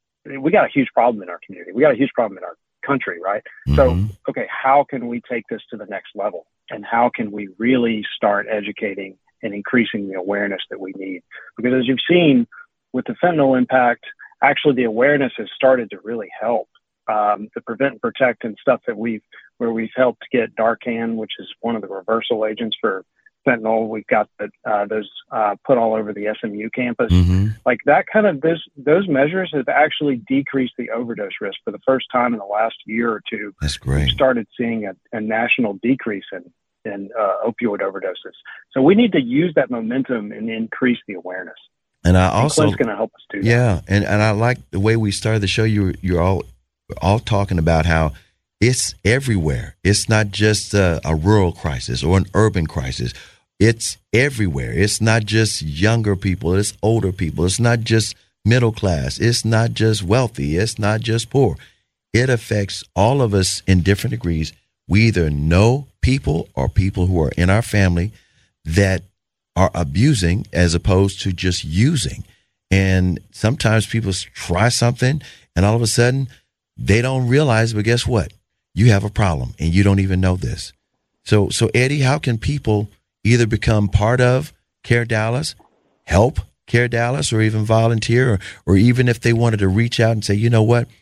we got a huge problem in our community. We got a huge problem in our country, right? Mm-hmm. So, okay, how can we take this to the next level? And how can we really start educating and increasing the awareness that we need? Because as you've seen with the fentanyl impact, actually the awareness has started to really help. Um, the prevent and protect and stuff that we've, where we've helped get Narcan, which is one of the reversal agents for fentanyl. We've got the, uh, those uh, put all over the S M U campus. Mm-hmm. Like that kind of, those, those measures have actually decreased the overdose risk for the first time in the last year or two. That's great. We've started seeing a, a national decrease in, in uh, opioid overdoses. So we need to use that momentum and increase the awareness. And I also, and Clint's going to help us do that. Yeah. And, and I like the way we started the show. You, you're all, all talking about how it's everywhere. It's not just a, a rural crisis or an urban crisis. It's everywhere. It's not just younger people. It's older people. It's not just middle class. It's not just wealthy. It's not just poor. It affects all of us in different degrees. We either know people or people who are in our family that are abusing as opposed to just using. And sometimes people try something and all of a sudden they don't realize, but guess what? You have a problem and you don't even know this. So, so Eddie, how can people either become part of CARE Dallas, help CARE Dallas, or even volunteer, or, or even if they wanted to reach out and say, you know what,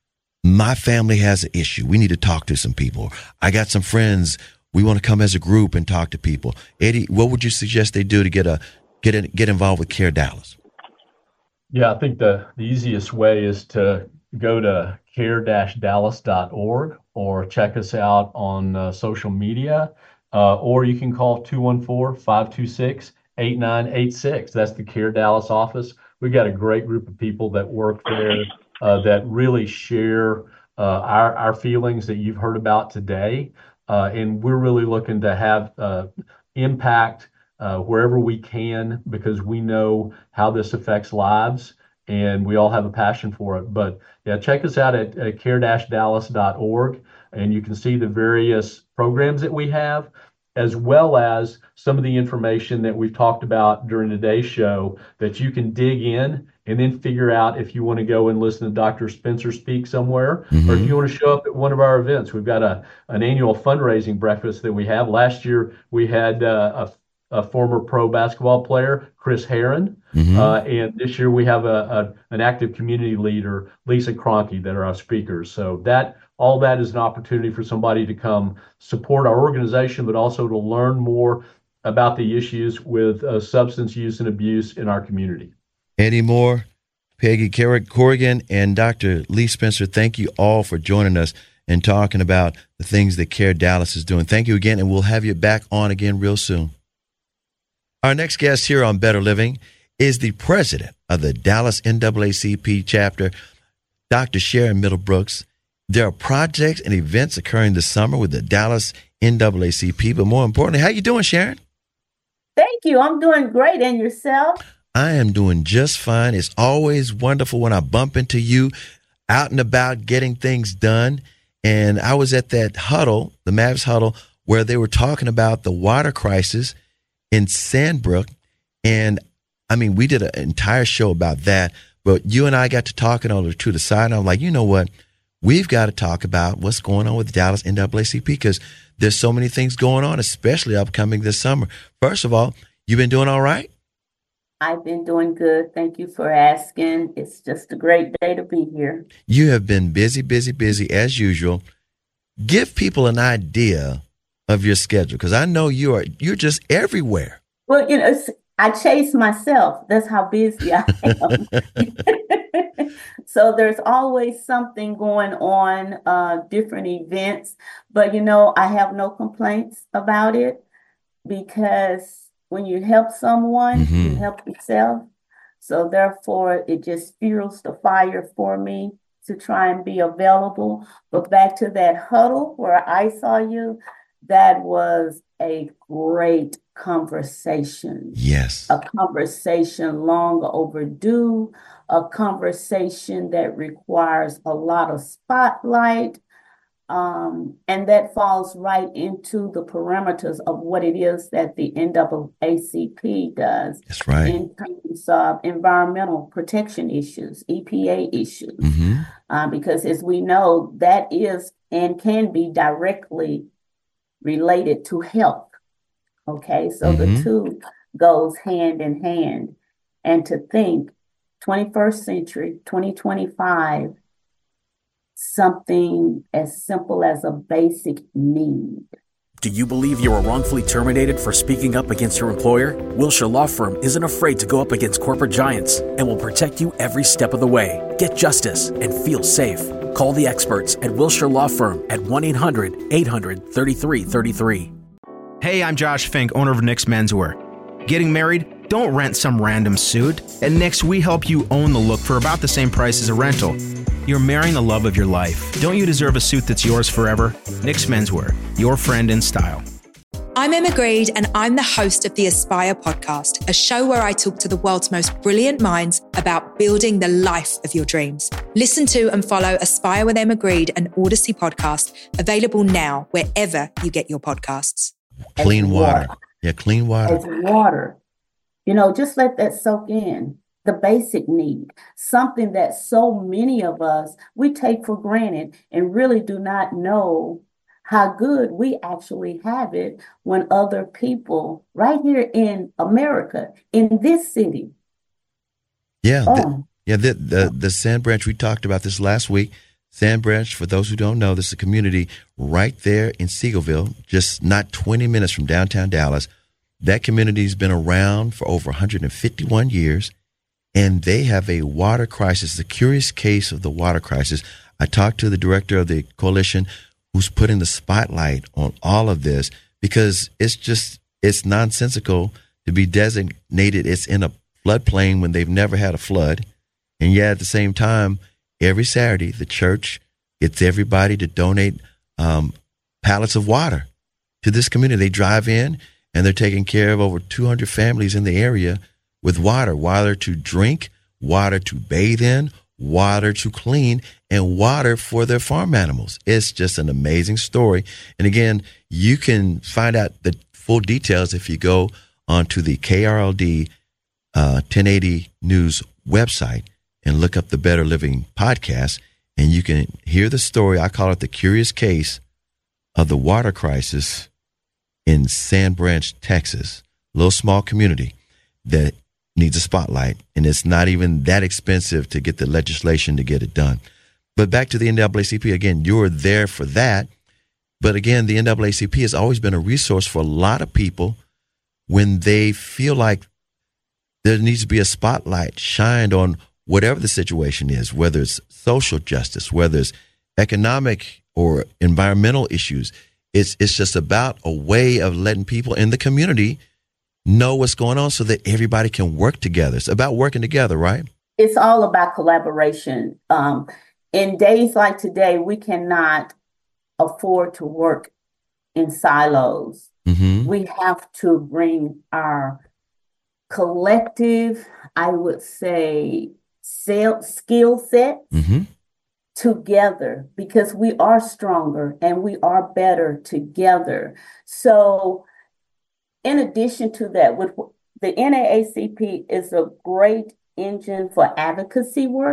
my family has an issue. We need to talk to some people. I got some friends. We want to come as a group and talk to people. Eddie, what would you suggest they do to get a get in, get involved with CARE Dallas? Yeah, I think the, the easiest way is to go to care dash dallas dot org or check us out on uh, social media, uh, or you can call two one four, five two six, eight nine eight six. That's the CARE Dallas office. We've got a great group of people that work there uh, that really share uh, our, our feelings that you've heard about today. Uh, and we're really looking to have uh, impact uh, wherever we can, because we know how this affects lives. And we all have a passion for it. But yeah, check us out at, at care dash dallas dot org, and you can see the various programs that we have, as well as some of the information that we've talked about during today's show that you can dig in and then figure out if you want to go and listen to Doctor Spencer speak somewhere, mm-hmm. or if you want to show up at one of our events. We've got a an annual fundraising breakfast that we have. Last year, we had uh, a, a former pro basketball player, Chris Herron. Mm-hmm. Uh, and this year we have a, a an active community leader, Lisa Cronky, that are our speakers. So that all that is an opportunity for somebody to come support our organization, but also to learn more about the issues with uh, substance use and abuse in our community. Eddie Moore, Peggy Corrigan, and Doctor Lee Spencer, thank you all for joining us and talking about the things that CARE Dallas is doing. Thank you again, and we'll have you back on again real soon. Our next guest here on Better Living is the president of the Dallas N double A C P chapter, Doctor Sharon Middlebrooks. There are projects and events occurring this summer with the Dallas N double A C P, but more importantly, how you doing, Sharon? Thank you. I'm doing great. And yourself? I am doing just fine. It's always wonderful when I bump into you out and about getting things done. And I was at that huddle, the Mavs huddle, where they were talking about the water crisis in Sandbrook. And I mean, we did an entire show about that, but you and I got to talking on to the side, and I'm like, you know what? we've got to talk about what's going on with Dallas N double A C P because there's so many things going on, especially upcoming this summer. First of all, you've been doing all right? I've been doing good. Thank you for asking. It's just a great day to be here. You have been busy, busy, busy as usual. Give people an idea of your schedule because I know you are you're just everywhere. Well, you know, it's, I chase myself. That's how busy I am. So there's always something going on, uh, different events. But, you know, I have no complaints about it because when you help someone, mm-hmm. you help yourself. So therefore, it just fuels the fire for me to try and be available. But back to that huddle where I saw you, that was a great conversation. Yes. A conversation long overdue, a conversation that requires a lot of spotlight. Um, and that falls right into the parameters of what it is that the N double A C P does. That's right. In terms of environmental protection issues, E P A issues. Mm-hmm. Uh, because as we know, that is and can be directly related to health. Okay, so mm-hmm. the two goes hand in hand. And to think twenty-first century, twenty twenty-five, something as simple as a basic need. Do you believe you were wrongfully terminated for speaking up against your employer? Wilshire Law Firm isn't afraid to go up against corporate giants and will protect you every step of the way. Get justice and feel safe. Call the experts at Wilshire Law Firm at one eight hundred eight hundred thirty-three thirty-three. Hey, I'm Josh Fink, owner of Nick's Menswear. Getting married? Don't rent some random suit. At Nick's, we help you own the look for about the same price as a rental. You're marrying the love of your life. Don't you deserve a suit that's yours forever? Nick's Menswear, your friend in style. I'm Emma Greed, and I'm the host of the Aspire podcast, a show where I talk to the world's most brilliant minds about building the life of your dreams. Listen to and follow Aspire with Emma Greed, an Odyssey podcast, available now wherever you get your podcasts. Clean water. water. Yeah, clean water. It's water. You know, just let that soak in. The basic need, something that so many of us, we take for granted and really do not know how good we actually have it when other people right here in America, in this city. Yeah. Oh. The, yeah. The, the, the Sand Branch, we talked about this last week. Sand Branch, for those who don't know, this is a community right there in Seagoville, just not twenty minutes from downtown Dallas. That community's been around for over one hundred fifty-one years. And they have a water crisis, the curious case of the water crisis. I talked to the director of the coalition who's putting the spotlight on all of this because it's just, it's nonsensical to be designated it's in a floodplain when they've never had a flood. And yet at the same time, every Saturday, the church gets everybody to donate um, pallets of water to this community. They drive in and they're taking care of over two hundred families in the area with water, water to drink, water to bathe in, water to clean, and water for their farm animals. It's just an amazing story. And again, you can find out the full details if you go onto the K R L D uh, ten eighty News website and look up the Better Living podcast, and you can hear the story. I call it the curious case of the water crisis in Sand Branch, Texas, a little small community that needs a spotlight, and it's not even that expensive to get the legislation to get it done. But back to the N double A C P, again, you're there for that. But again, the N double A C P has always been a resource for a lot of people when they feel like there needs to be a spotlight shined on whatever the situation is, whether it's social justice, whether it's economic or environmental issues. It's, it's just about a way of letting people in the community know what's going on so that everybody can work together. It's about working together, right? It's all about collaboration. Um, in days like today, we cannot afford to work in silos. Mm-hmm. We have to bring our collective, I would say, skill sets mm-hmm. together because we are stronger and we are better together. So in addition to that, with the N double A C P is a great engine for advocacy work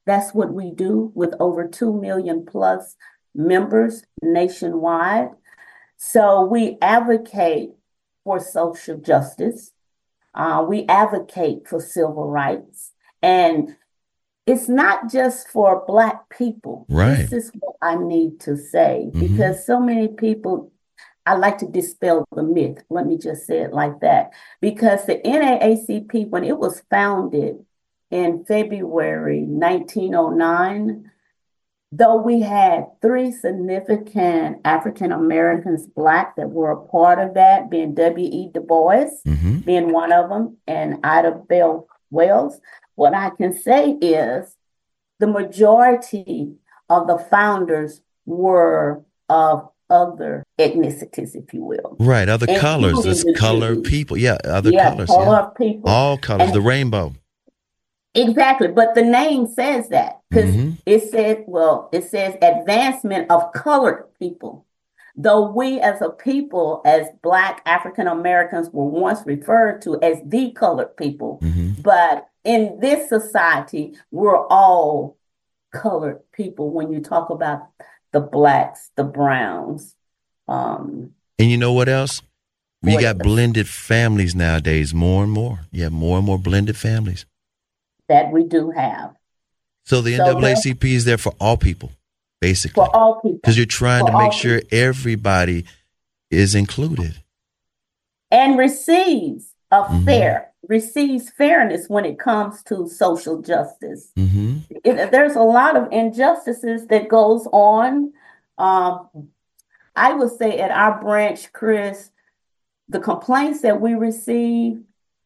That's what we do with over two million plus members nationwide. So we advocate for social justice. Uh, we advocate for civil rights. And it's not just for Black people. Right. This is what I need to say, Mhm. because so many people, I like to dispel the myth. Let me just say it like that. Because the N double A C P, when it was founded in February nineteen oh nine, though we had three significant African Americans, Black, that were a part of that, being W E Du Bois, Mhm. being one of them, and Ida Bell Wells, what I can say is the majority of the founders were of other ethnicities, if you will. Right, other Including colors, there's the color Jews. people. Yeah, other Yeah, colors. color Yeah. of people. All colors, And- the rainbow. Exactly, but the name says that because Mhm. it says, well, it says advancement of colored people. Though we as a people, as Black African Americans, were once referred to as the colored people, Mhm. but in this society, we're all colored people when you talk about the Blacks, the Browns. Um, And you know what else? You What got else? blended families nowadays, more and more. You have more and more blended families. that we do have So the So N double A C P is there for all people, basically, for all people. because you're trying For to make all sure everybody is included. And receives a Mhm. fair, receives fairness when it comes to social justice. Hmm. It, there's a lot of injustices that goes on. Um, I would say at our branch, Chris, the complaints that we receive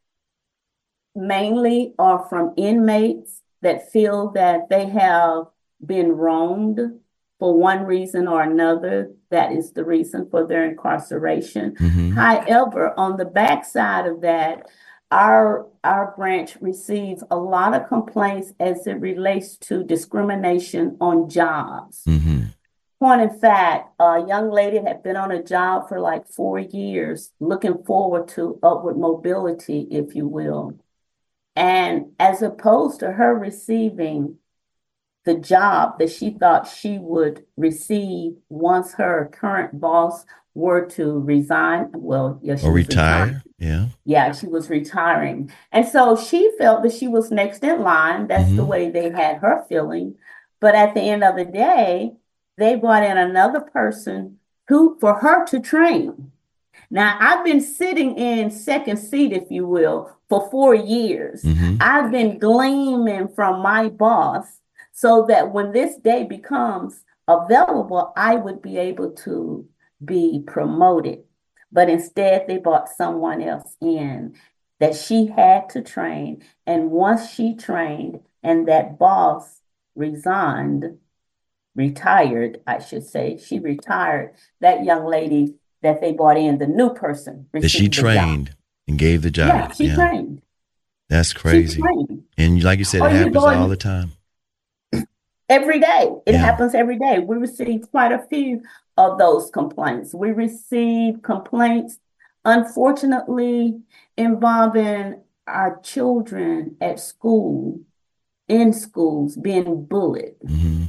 mainly are from inmates that feel that they have been wronged for one reason or another. That is the reason for their incarceration. Mhm. However, on the backside of that, our our branch receives a lot of complaints as it relates to discrimination on jobs. Hmm. Point in fact, a young lady had been on a job for like four years, looking forward to upward mobility, if you will. And as opposed to her receiving the job that she thought she would receive once her current boss were to resign, well, yeah, she Or was retiring. retire. Yeah. Yeah, she was retiring. And so she felt that she was next in line. That's the Mhm. way they had her feeling. But at the end of the day, they brought in another person who, for her to train. Now, I've been sitting in second seat, if you will, for four years. Mhm. I've been gleaming from my boss so that when this day becomes available, I would be able to be promoted. But instead, they brought someone else in that she had to train. And once she trained and that boss resigned, retired, I should say, she retired, that young lady that they brought in, the new person, That she received the job. trained and gave the job. Yeah, she trained. That's She crazy. trained. And like you said, Or it you happens go and- all the time. Every day. It Yeah. happens every day. We receive quite a few of those complaints. We receive complaints, unfortunately, involving our children at school, in schools, being bullied. Hmm.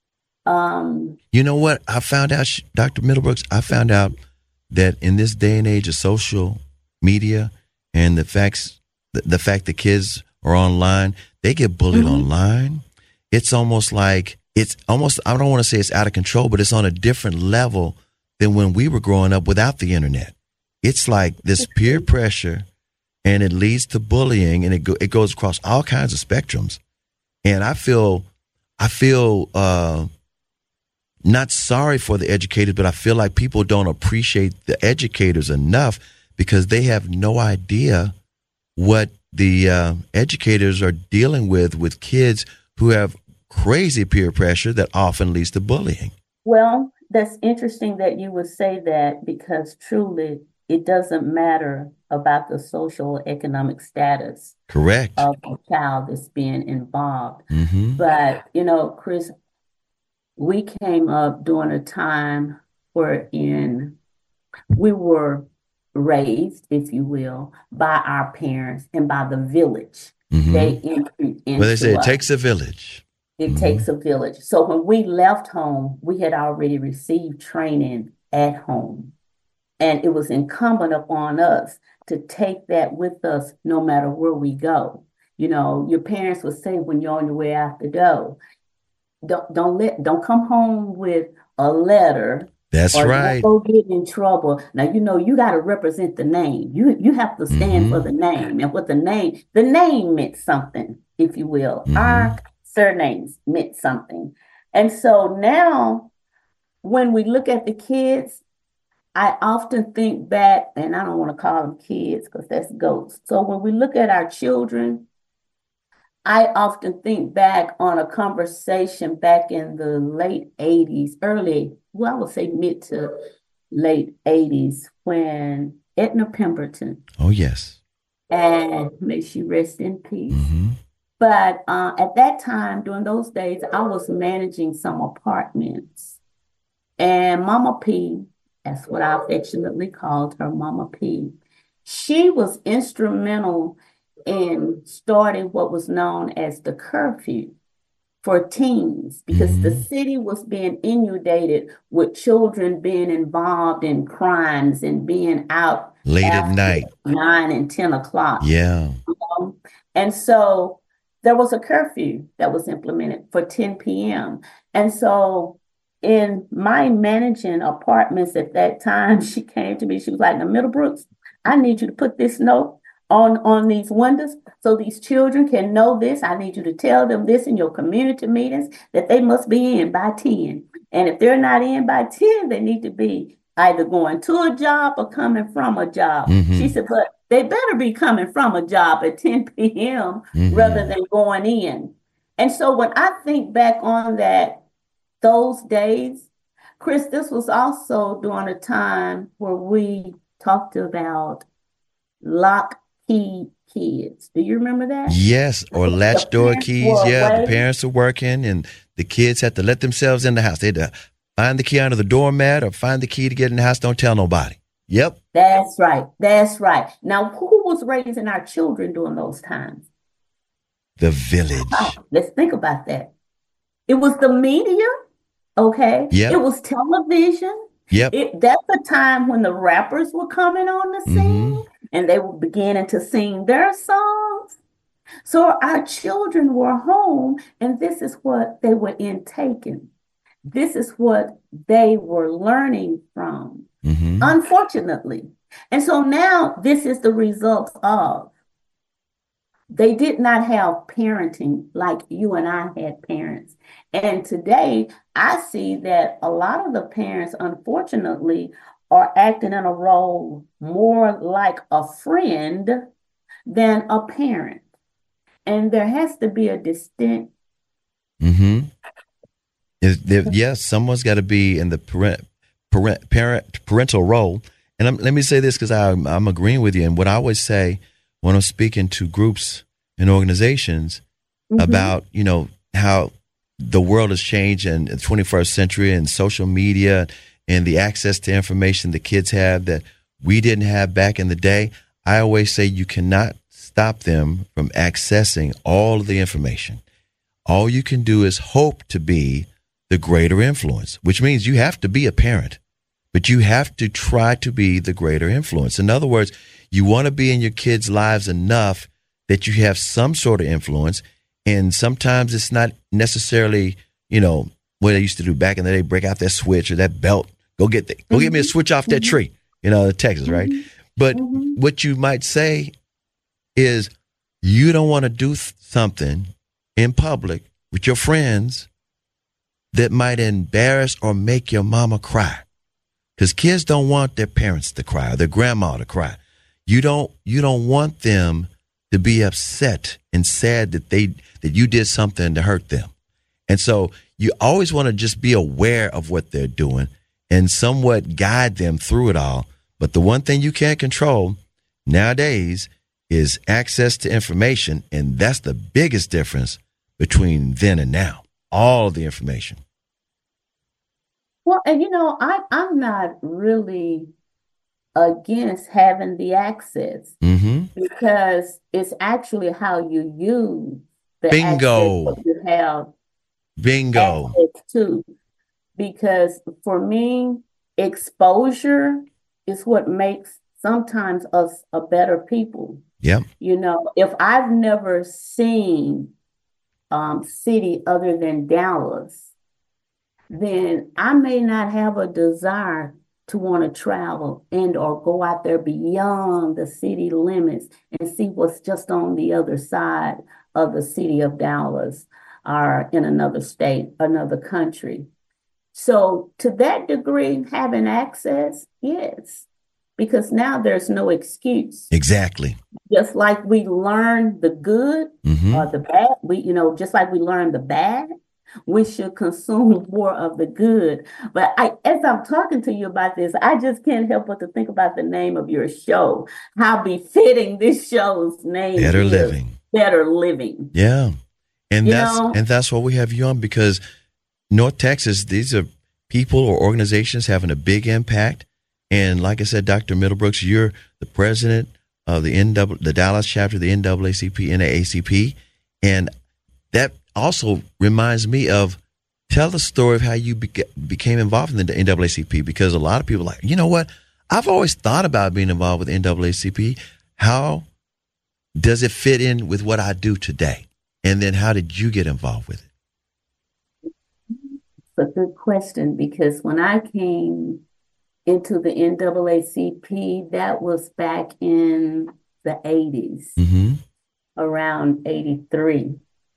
Um, You know what? I found out, sh- Doctor Middlebrooks, I found out that in this day and age of social media and the facts, the, the fact that kids are online, they get bullied Mhm. online. It's almost like, it's almost, I don't want to say it's out of control, but it's on a different level than when we were growing up without the internet. It's like this peer pressure, and it leads to bullying, and it go, it goes across all kinds of spectrums. And I feel, I feel, uh, not sorry for the educators, but I feel like people don't appreciate the educators enough because they have no idea what the uh, educators are dealing with with kids who have crazy peer pressure that often leads to bullying. well, that's interesting that you would say that because truly it doesn't matter about the social economic status Correct. of a child that's being involved. Mm-hmm. But, you know, Chris, we came up during a time wherein we were raised, if you will, by our parents and by the village. Mhm. They entered into Well, they say it us. takes a village. It Mm-hmm. takes a village. So when we left home, we had already received training at home. And it was incumbent upon us to take that with us no matter where we go. You know, your parents would say when you're on your way out the door, don't don't let don't come home with a letter. That's or right. Don't go get in trouble. Now you know you got to represent the name. You you have to stand Mm-hmm. for the name, and what the name the name meant something, if you will. Mm-hmm. Our surnames meant something, and so now when we look at the kids, I often think back, and I don't want to call them kids because that's ghosts. So when we look at our children, I often think back on a conversation back in the late eighties, early, well, I would say mid to late eighties, when Edna Pemberton, Oh, yes. and may she rest in peace. Mm-hmm. But uh, at that time, during those days, I was managing some apartments. And Mama P, that's what I affectionately called her, Mama P, she was instrumental in starting what was known as the curfew for teens, because Mm-hmm. the city was being inundated with children being involved in crimes and being out Late at after night. nine and ten o'clock. Yeah. Um, and so there was a curfew that was implemented for ten p.m. And so in my managing apartments at that time, she came to me, she was like, now, Middlebrooks, I need you to put this note on, on these windows so these children can know this. I need you to tell them this in your community meetings, that they must be in by ten. And if they're not in by ten, they need to be either going to a job or coming from a job. Mm-hmm. She said, but they better be coming from a job at ten p.m. Mm-hmm. rather than going in. And so when I think back on that, those days, Chris, this was also during a time where we talked about lock key kids. Do you remember that? Yes, or The latch door parents keys. were Yeah, away. the parents are working and the kids have to let themselves in the house. They had to find the key under the doormat or find the key to get in the house. Don't tell nobody. Yep. That's right. That's right. Now, who was raising our children during those times? The village. Oh, let's think about that. It was the media, okay? Yep. It was television. Yep. It, that's the time when the rappers were coming on the scene Mm-hmm. and they were beginning to sing their songs. So our children were home, and this is what they were intaking. This is what they were learning from, Mm-hmm. unfortunately. And so now this is the result of they did not have parenting like you and I had parents. And today I see that a lot of the parents, unfortunately, are acting in a role more like a friend than a parent. And there has to be a distinct. Mm-hmm. Is there, yes, someone's got to be in the parent, parent, parent parental role. And I'm, let me say this because I'm, I'm agreeing with you. And what I always say when I'm speaking to groups and organizations Mhm. about, you know, how the world has changed in the twenty-first century and social media and the access to information the kids have that we didn't have back in the day, I always say you cannot stop them from accessing all of the information. All you can do is hope to be the greater influence, which means you have to be a parent, but you have to try to be the greater influence. In other words, you want to be in your kids' lives enough that you have some sort of influence. And sometimes it's not necessarily, you know, what they used to do back in the day, break out that switch or that belt, go get the, go get me a switch off that tree, you know, in Texas, right? But what you might say is you don't want to do th- something in public with your friends that might embarrass or make your mama cry. Because kids don't want their parents to cry or their grandma to cry. You don't you don't want them to be upset and sad that they that you did something to hurt them. And so you always want to just be aware of what they're doing and somewhat guide them through it all. But the one thing you can't control nowadays is access to information. And that's the biggest difference between then and now. All the information. Well, and you know, I, I'm not really against having the access Mm-hmm. because it's actually how you use the Bingo. access that you have Bingo. Aspects too. Because for me, exposure is what makes sometimes us a better people. Yep. You know, if I've never seen um city other than Dallas, then I may not have a desire to want to travel and or go out there beyond the city limits and see what's just on the other side of the city of Dallas or in another state, another country. So to that degree, having access, yes, because now there's no excuse. Exactly. Just like we learn the good mm-hmm. or the bad, we, you know, just like we learn the bad, we should consume more of the good. But I, as I'm talking to you about this, I just can't help but to think about the name of your show, how befitting this show's name Better is. Living. Better Living. Yeah. And you that's know? and that's why we have you on, because North Texas, these are people or organizations having a big impact. And like I said, Doctor Middlebrooks, you're the president of the N W, the Dallas chapter of the N double A C P, N double A C P. And that also reminds me of, tell the story of how you beca- became involved in the N double A C P, because a lot of people are like, you know what? I've always thought about being involved with N double A C P. How does it fit in with what I do today? And then how did you get involved with it? It's a good question, because when I came into the N double A C P, that was back in the eighties, mm-hmm. around eighty-three.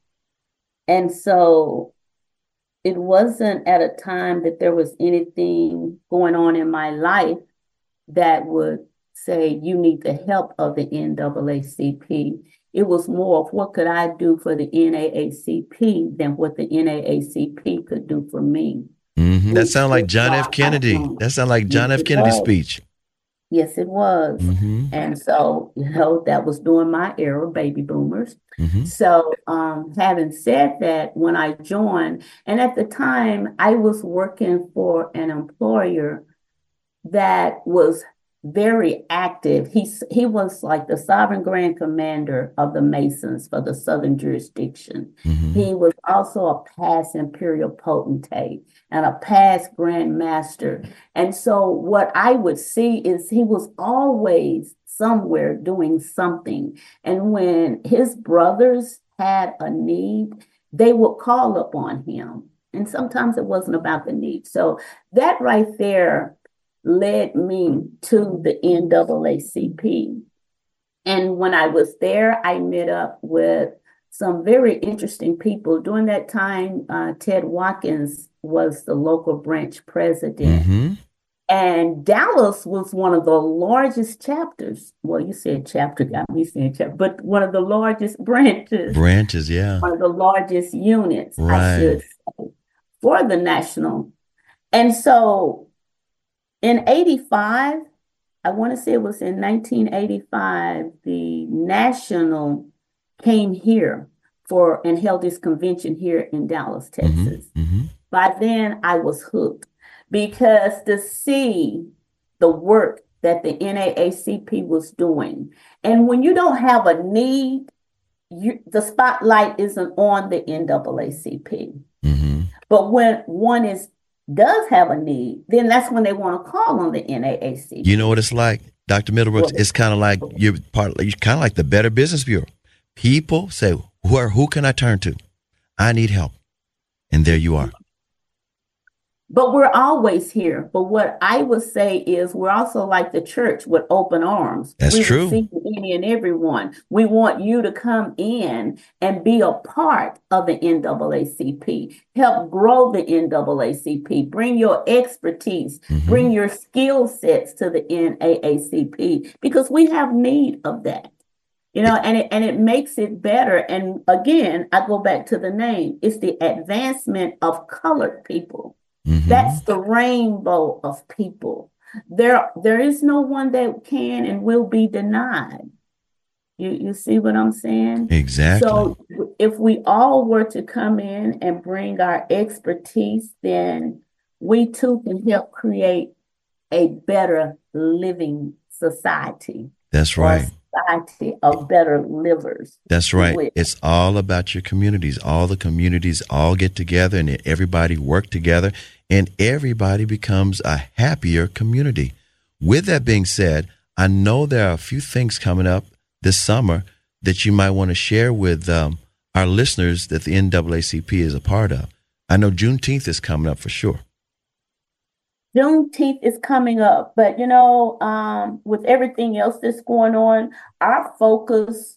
And so it wasn't at a time that there was anything going on in my life that would say, you need the help of the N double A C P. It was more of what could I do for the N double A C P than what the N double A C P could do for me. Mm-hmm. That sounds like John F. Kennedy. That sounds like John Yes, F. it Kennedy's was. speech. Yes, it was. Mm-hmm. And so, you know, that was during my era, baby boomers. Mm-hmm. So, um, having said that, when I joined, and at the time I was working for an employer that was very active. He, he was like the sovereign grand commander of the Masons for the Southern jurisdiction. Mm-hmm. He was also a past imperial potentate and a past grand master. And so what I would see is he was always somewhere doing something. And when his brothers had a need, they would call upon him. And sometimes it wasn't about the need. So that right there led me to the N double A C P. And when I was there, I met up with some very interesting people. During that time, uh, Ted Watkins was the local branch president. Mm-hmm. And Dallas was one of the largest chapters. Well, you said chapter, got me saying chapter, but one of the largest branches. Branches, yeah. One of the largest units, Right. I should say, for the national. And so in eighty-five, I want to say it was in nineteen eighty-five, the national came here for and held this convention here in Dallas, Texas. Mm-hmm. By then, I was hooked, because to see the work that the N double A C P was doing, and when you don't have a need, you, the spotlight isn't on the N double A C P. Mm-hmm. But when one is does have a need, then that's when they want to call on the N double A C P. You know what it's like, Doctor Middlebrooks? What? It's kind of like you're part. You're kind of like the Better Business Bureau. People say, "Who who can I turn to? I need help," and there you are. But we're always here. But what I would say is we're also like the church with open arms. That's we true. receive any and everyone. We want you to come in and be a part of the N double A C P. Help grow the N double A C P. Bring your expertise. Mm-hmm. Bring your skill sets to the N double A C P, because we have need of that. You know, and it, and it makes it better. And again, I go back to the name. It's the advancement of colored people. Mm-hmm. That's the rainbow of people. There, there is no one that can and will be denied. You, you see what I'm saying? Exactly. So if we all were to come in and bring our expertise, then we too can help create a better living society. That's right. society of better livers. That's right. It's all about your communities. All the communities all get together and everybody work together and everybody becomes a happier community. With that being said, I know there are a few things coming up this summer that you might want to share with um, our listeners that the N double A C P is a part of. I know Juneteenth is coming up for sure. Juneteenth is coming up, but you know, um, with everything else that's going on, our focus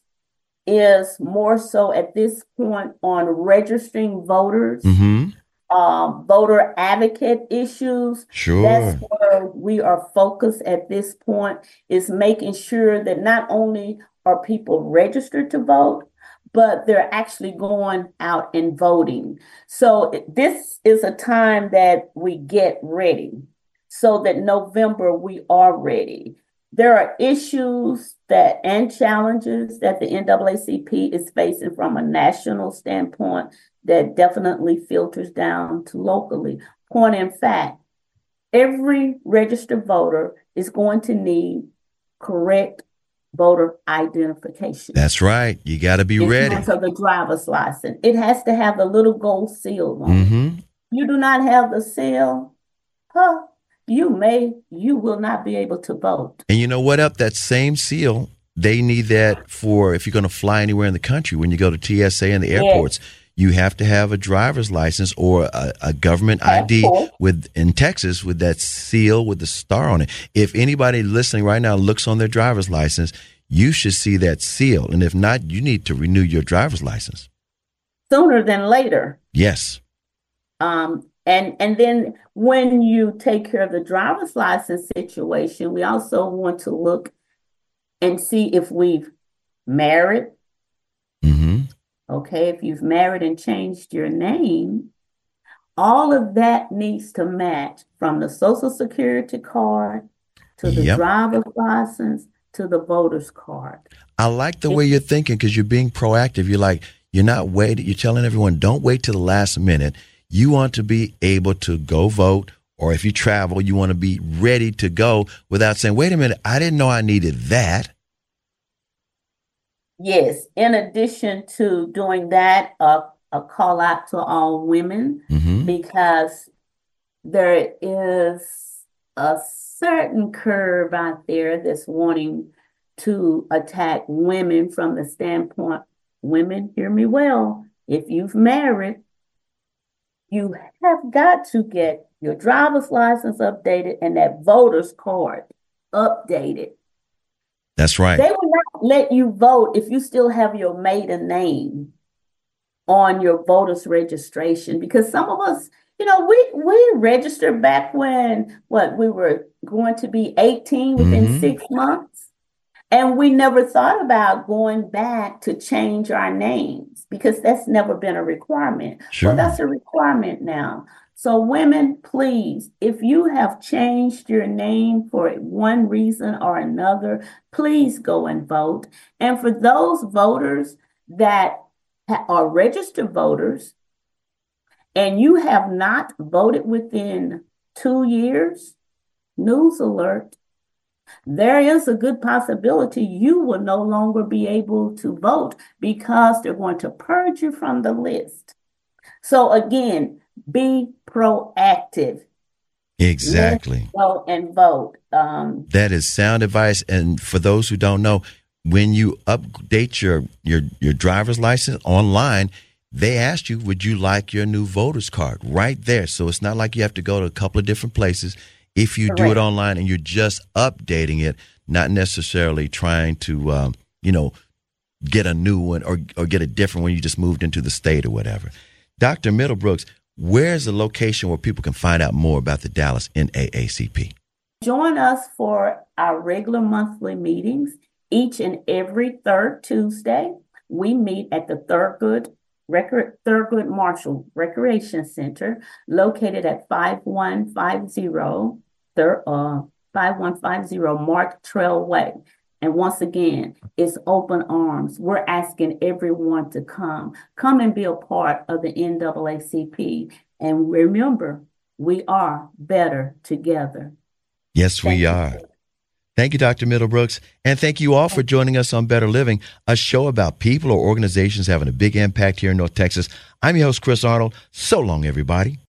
is more so at this point on registering voters, mm-hmm. um, voter advocate issues. Sure. That's where we are focused at this point, is making sure that not only are people registered to vote, but they're actually going out and voting. So this is a time that we get ready so that November we are ready. There are issues that and challenges that the N double A C P is facing from a national standpoint that definitely filters down to locally. Point in fact, every registered voter is going to need correct voter identification. That's right. You got to be in ready. terms of the driver's license. It has to have the little gold seal on mm-hmm. it. You do not have the seal, huh? You may, you will not be able to vote. And you know what up? That same seal, they need that for if you're going to fly anywhere in the country. When you go to T S A and the airports, yes. you have to have a driver's license or a, a government I D with in Texas with that seal with the star on it. If anybody listening right now looks on their driver's license, you should see that seal. And if not, you need to renew your driver's license. Sooner than later. Yes. Um, and and then when you take care of the driver's license situation, we also want to look and see if we've married. Mm-hmm. Okay, if you've married and changed your name, all of that needs to match from the Social Security card to the yep. driver's license to the voter's card. I like the way you're thinking because you're being proactive. You're like, you're not waiting. You're telling everyone, don't wait till the last minute. You want to be able to go vote, or if you travel, you want to be ready to go without saying, wait a minute, I didn't know I needed that. Yes. In addition to doing that, uh, a call out to all women, mm-hmm. because there is a certain curve out there that's wanting to attack women from the standpoint, women, hear me well, if you've married, you have got to get your driver's license updated and that voter's card updated. That's right. They will not let you vote if you still have your maiden name on your voter's registration, because some of us, you know, we we registered back when what we were going to be eighteen within mm-hmm. six months. And we never thought about going back to change our names because that's never been a requirement. Sure. Well, that's a requirement now. So women, please, if you have changed your name for one reason or another, please go and vote. And for those voters that are registered voters and you have not voted within two years, news alert, there is a good possibility you will no longer be able to vote because they're going to purge you from the list. So again, be proactive. Exactly. Go and vote. Um, that is sound advice. And for those who don't know, when you update your your your driver's license online, they asked you, would you like your new voter's card right there? So it's not like you have to go to a couple of different places. If you Correct. do it online and you're just updating it, not necessarily trying to, um, you know, get a new one or, or get a different one, you just moved into the state or whatever. Doctor Middlebrooks, where's the location where people can find out more about the Dallas N double A C P? Join us for our regular monthly meetings each and every third Tuesday. We meet at the Thurgood Record, Thurgood Marshall Recreation Center, located at five one five zero, thir, uh, five one five zero Mark Trail Way. And once again, it's open arms. We're asking everyone to come. Come and be a part of the N double A C P. And remember, we are better together. Yes, we are. Thank you, Doctor Middlebrooks. And thank you all for joining us on Better Living, a show about people or organizations having a big impact here in North Texas. I'm your host, Chris Arnold. So long, everybody.